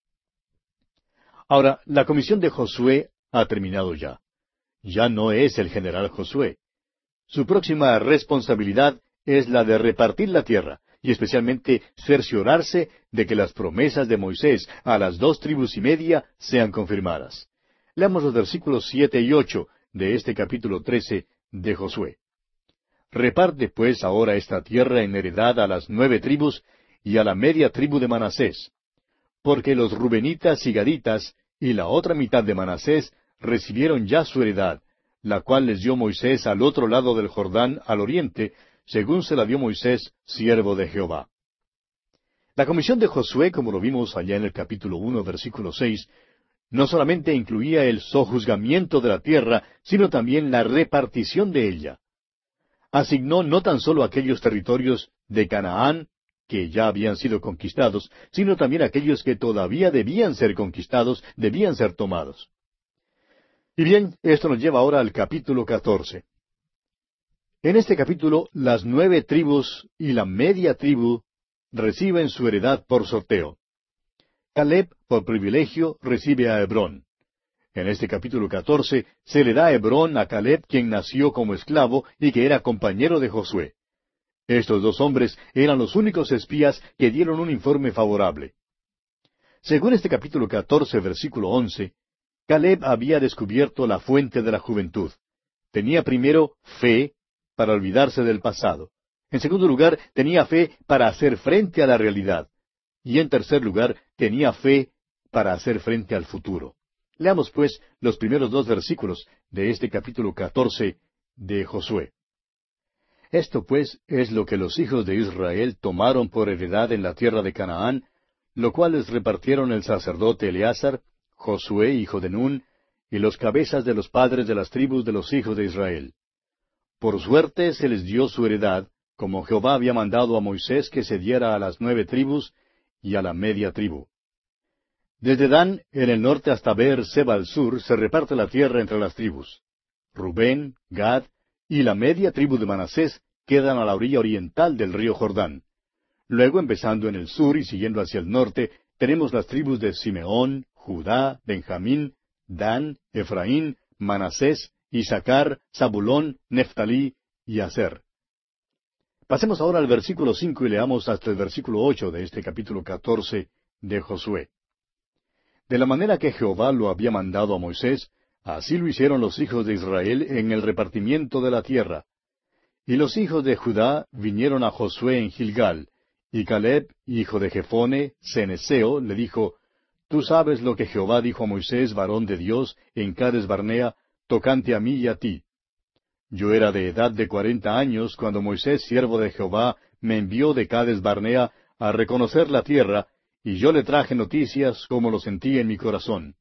Ahora, la comisión de Josué ha terminado ya. Ya no es el general Josué. Su próxima responsabilidad es la de repartir la tierra, y especialmente cerciorarse de que las promesas de Moisés a las 2 tribus y media sean confirmadas. Leamos los versículos 7 y 8 de este capítulo 13 de Josué. Reparte pues ahora esta tierra en heredad a las 9 tribus y a la media tribu de Manasés, porque los rubenitas y gaditas y la otra mitad de Manasés recibieron ya su heredad, la cual les dio Moisés al otro lado del Jordán, al oriente, según se la dio Moisés, siervo de Jehová. La comisión de Josué, como lo vimos allá en el capítulo 1, versículo 6, no solamente incluía el sojuzgamiento de la tierra, sino también la repartición de ella. Asignó no tan solo aquellos territorios de Canaán, que ya habían sido conquistados, sino también aquellos que todavía debían ser conquistados, debían ser tomados. Y bien, esto nos lleva ahora al capítulo 14. En este capítulo, las 9 tribus y la media tribu reciben su heredad por sorteo. Caleb, por privilegio, recibe a Hebrón. En este capítulo 14 se le da Hebrón a Caleb, quien nació como esclavo y que era compañero de Josué. Estos 2 hombres eran los únicos espías que dieron un informe favorable. Según este capítulo 14, versículo 11, Caleb había descubierto la fuente de la juventud. Tenía primero fe para olvidarse del pasado. En segundo lugar, tenía fe para hacer frente a la realidad. Y en tercer lugar, tenía fe para hacer frente al futuro. Leamos, pues, los primeros 2 versículos de este capítulo 14 de Josué. Esto, pues, es lo que los hijos de Israel tomaron por heredad en la tierra de Canaán, lo cual les repartieron el sacerdote Eleazar, Josué, hijo de Nun, y los cabezas de los padres de las tribus de los hijos de Israel. Por suerte se les dio su heredad, como Jehová había mandado a Moisés que se diera a las 9 tribus y a la media tribu. Desde Dan, en el norte, hasta Beer-seba al sur, se reparte la tierra entre las tribus. Rubén, Gad y la media tribu de Manasés quedan a la orilla oriental del río Jordán. Luego, empezando en el sur y siguiendo hacia el norte, tenemos las tribus de Simeón, Judá, Benjamín, Dan, Efraín, Manasés, Isaacar, Zabulón, Neftalí y Aser. Pasemos ahora al versículo 5 y leamos hasta el versículo 8 de este capítulo 14 de Josué. De la manera que Jehová lo había mandado a Moisés, así lo hicieron los hijos de Israel en el repartimiento de la tierra. Y los hijos de Judá vinieron a Josué en Gilgal, y Caleb, hijo de Jefone, ceneseo, le dijo, Tú sabes lo que Jehová dijo a Moisés, varón de Dios, en Cades Barnea, tocante a mí y a ti. Yo era de edad de 40 años cuando Moisés, siervo de Jehová, me envió de Cades Barnea a reconocer la tierra, y yo le traje noticias como lo sentí en mi corazón.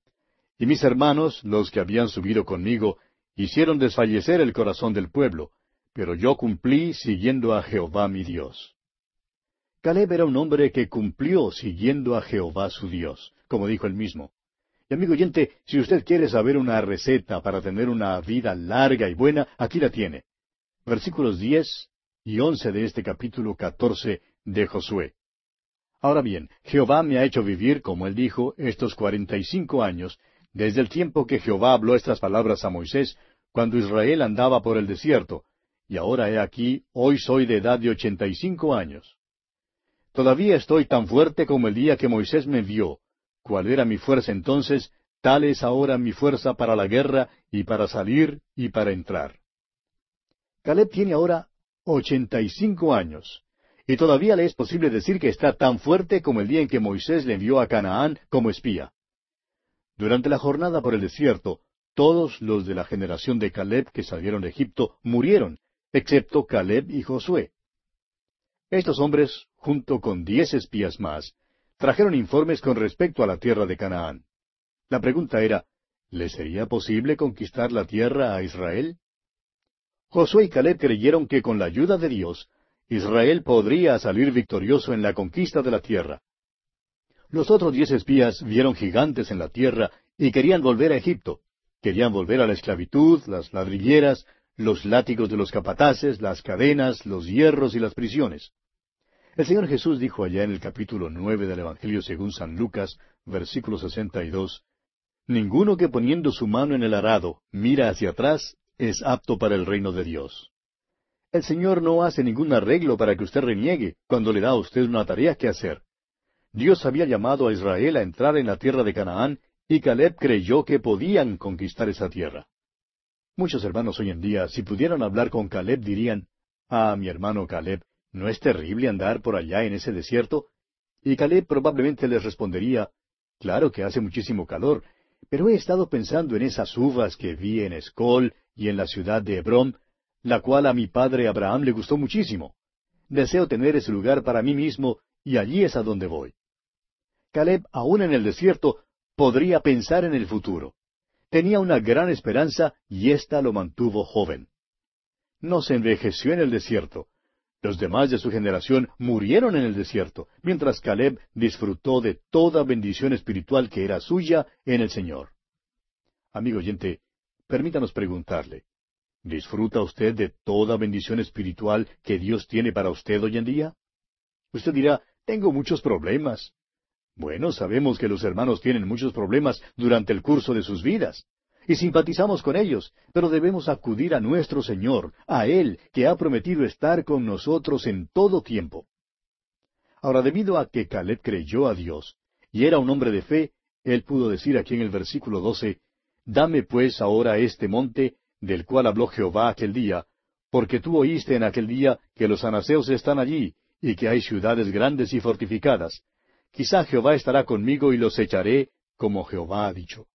Y mis hermanos, los que habían subido conmigo, hicieron desfallecer el corazón del pueblo, pero yo cumplí siguiendo a Jehová mi Dios. Caleb era un hombre que cumplió siguiendo a Jehová su Dios, como dijo él mismo. Y amigo oyente, si usted quiere saber una receta para tener una vida larga y buena, aquí la tiene. Versículos 10 y 11 de este capítulo 14 de Josué. Ahora bien, Jehová me ha hecho vivir, como él dijo, estos 45 años, desde el tiempo que Jehová habló estas palabras a Moisés, cuando Israel andaba por el desierto, y ahora he aquí, hoy soy de edad de 85 años. Todavía estoy tan fuerte como el día que Moisés me envió. Cuál era mi fuerza entonces, tal es ahora mi fuerza para la guerra, y para salir, y para entrar. Caleb tiene ahora 85 años, y todavía le es posible decir que está tan fuerte como el día en que Moisés le envió a Canaán como espía. Durante la jornada por el desierto, todos los de la generación de Caleb que salieron de Egipto murieron, excepto Caleb y Josué. Estos hombres, junto con 10 espías más, trajeron informes con respecto a la tierra de Canaán. La pregunta era, ¿le sería posible conquistar la tierra a Israel? Josué y Caleb creyeron que con la ayuda de Dios, Israel podría salir victorioso en la conquista de la tierra. Los otros 10 espías vieron gigantes en la tierra y querían volver a Egipto. Querían volver a la esclavitud, las ladrilleras, los látigos de los capataces, las cadenas, los hierros y las prisiones. El Señor Jesús dijo allá en el capítulo 9 del Evangelio según San Lucas, versículo 62, Ninguno que poniendo su mano en el arado mira hacia atrás es apto para el reino de Dios. El Señor no hace ningún arreglo para que usted reniegue cuando le da a usted una tarea que hacer. Dios había llamado a Israel a entrar en la tierra de Canaán, y Caleb creyó que podían conquistar esa tierra. Muchos hermanos hoy en día, si pudieran hablar con Caleb, dirían, mi hermano Caleb, ¿no es terrible andar por allá en ese desierto? Y Caleb probablemente les respondería, claro que hace muchísimo calor, pero he estado pensando en esas uvas que vi en Escol y en la ciudad de Hebrón, la cual a mi padre Abraham le gustó muchísimo. Deseo tener ese lugar para mí mismo, y allí es a donde voy. Caleb, aún en el desierto, podría pensar en el futuro. Tenía una gran esperanza y ésta lo mantuvo joven. No se envejeció en el desierto. Los demás de su generación murieron en el desierto, mientras Caleb disfrutó de toda bendición espiritual que era suya en el Señor. Amigo oyente, permítanos preguntarle, ¿disfruta usted de toda bendición espiritual que Dios tiene para usted hoy en día? Usted dirá, tengo muchos problemas. Bueno, sabemos que los hermanos tienen muchos problemas durante el curso de sus vidas, y simpatizamos con ellos, pero debemos acudir a nuestro Señor, a Él, que ha prometido estar con nosotros en todo tiempo. Ahora, debido a que Caleb creyó a Dios, y era un hombre de fe, él pudo decir aquí en el versículo 12, Dame pues ahora este monte, del cual habló Jehová aquel día, porque tú oíste en aquel día que los anaseos están allí, y que hay ciudades grandes y fortificadas. Quizá Jehová estará conmigo y los echaré, como Jehová ha dicho.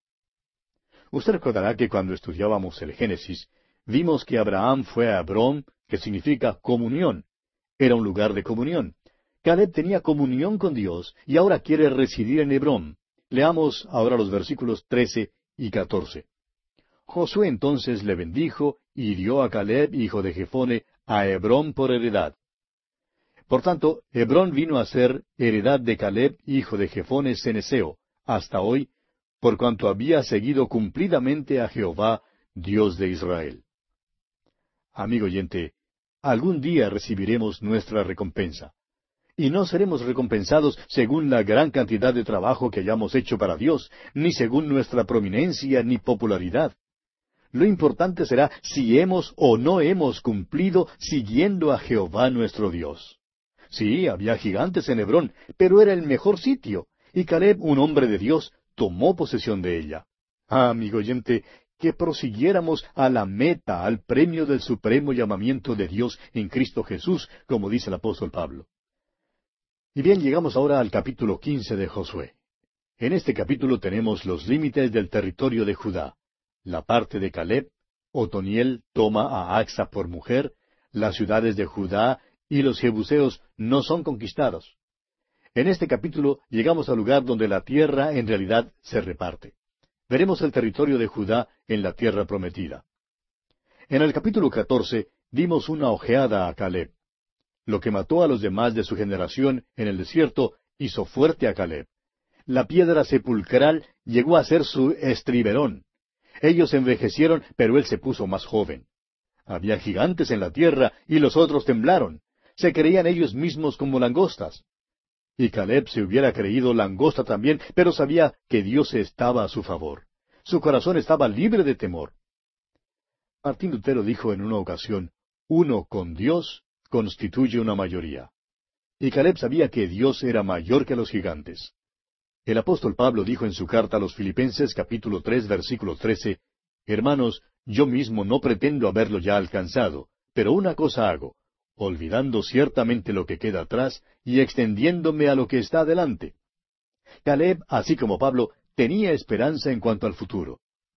Usted recordará que cuando estudiábamos el Génesis, vimos que Abraham fue a Hebrón, que significa comunión. Era un lugar de comunión. Caleb tenía comunión con Dios y ahora quiere residir en Hebrón. Leamos ahora los versículos 13 y 14. Josué entonces le bendijo y dio a Caleb, hijo de Jefone, a Hebrón por heredad. Por tanto, Hebrón vino a ser heredad de Caleb, hijo de Jefone ceneseo, hasta hoy, por cuanto había seguido cumplidamente a Jehová, Dios de Israel. Amigo oyente, algún día recibiremos nuestra recompensa. y no seremos recompensados según la gran cantidad de trabajo que hayamos hecho para Dios, ni según nuestra prominencia ni popularidad. Lo importante será si hemos o no hemos cumplido siguiendo a Jehová nuestro Dios. Sí, había gigantes en Hebrón, pero era el mejor sitio, y Caleb, un hombre de Dios, tomó posesión de ella. Ah, amigo oyente, que prosiguiéramos a la meta, al premio del supremo llamamiento de Dios en Cristo Jesús, como dice el apóstol Pablo. Y bien, llegamos ahora al capítulo 15 de Josué. En este capítulo tenemos los límites del territorio de Judá. La parte de Caleb, Otoniel toma a Acsa por mujer, las ciudades de Judá y los jebuseos no son conquistados. En este capítulo llegamos al lugar donde la tierra en realidad se reparte. Veremos el territorio de Judá en la tierra prometida. En el capítulo 14 dimos una ojeada a Caleb. Lo que mató a los demás de su generación en el desierto hizo fuerte a Caleb. La piedra sepulcral llegó a ser su estriberón. Ellos envejecieron, pero él se puso más joven. Había gigantes en la tierra, y los otros temblaron. Se creían ellos mismos como langostas. Y Caleb se hubiera creído langosta también, pero sabía que Dios estaba a su favor. Su corazón estaba libre de temor. Martín Lutero dijo en una ocasión, uno con Dios constituye una mayoría. Y Caleb sabía que Dios era mayor que los gigantes. El apóstol Pablo dijo en su carta a los Filipenses capítulo 3 versículo 13, Hermanos, yo mismo no pretendo haberlo ya alcanzado, pero una cosa hago, olvidando ciertamente lo que queda atrás y extendiéndome a lo que está adelante. Caleb, así como Pablo, tenía esperanza en cuanto al futuro.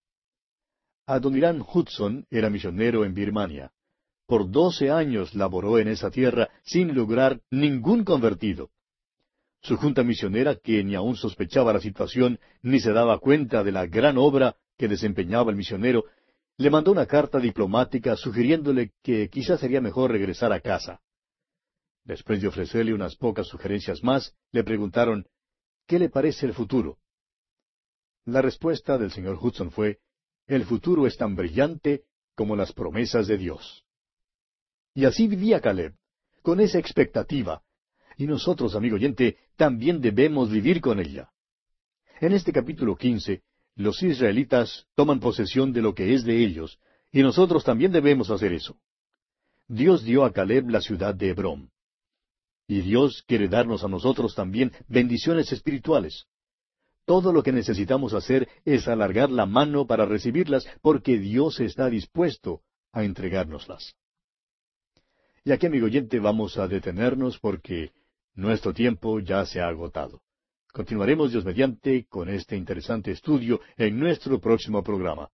Adoniram Hudson era misionero en Birmania. Por 12 años laboró en esa tierra sin lograr ningún convertido. Su junta misionera, que ni aún sospechaba la situación, ni se daba cuenta de la gran obra que desempeñaba el misionero, le mandó una carta diplomática sugiriéndole que quizás sería mejor regresar a casa. Después de ofrecerle unas pocas sugerencias más, le preguntaron, ¿qué le parece el futuro? La respuesta del señor Hudson fue, el futuro es tan brillante como las promesas de Dios. Y así vivía Caleb, con esa expectativa. Y nosotros, amigo oyente, también debemos vivir con ella. En este capítulo 15, los israelitas toman posesión de lo que es de ellos, y nosotros también debemos hacer eso. Dios dio a Caleb la ciudad de Hebrón. Y Dios quiere darnos a nosotros también bendiciones espirituales. Todo lo que necesitamos hacer es alargar la mano para recibirlas, porque Dios está dispuesto a entregárnoslas. Y aquí, amigo oyente, vamos a detenernos porque nuestro tiempo ya se ha agotado. Continuaremos, Dios mediante, con este interesante estudio en nuestro próximo programa.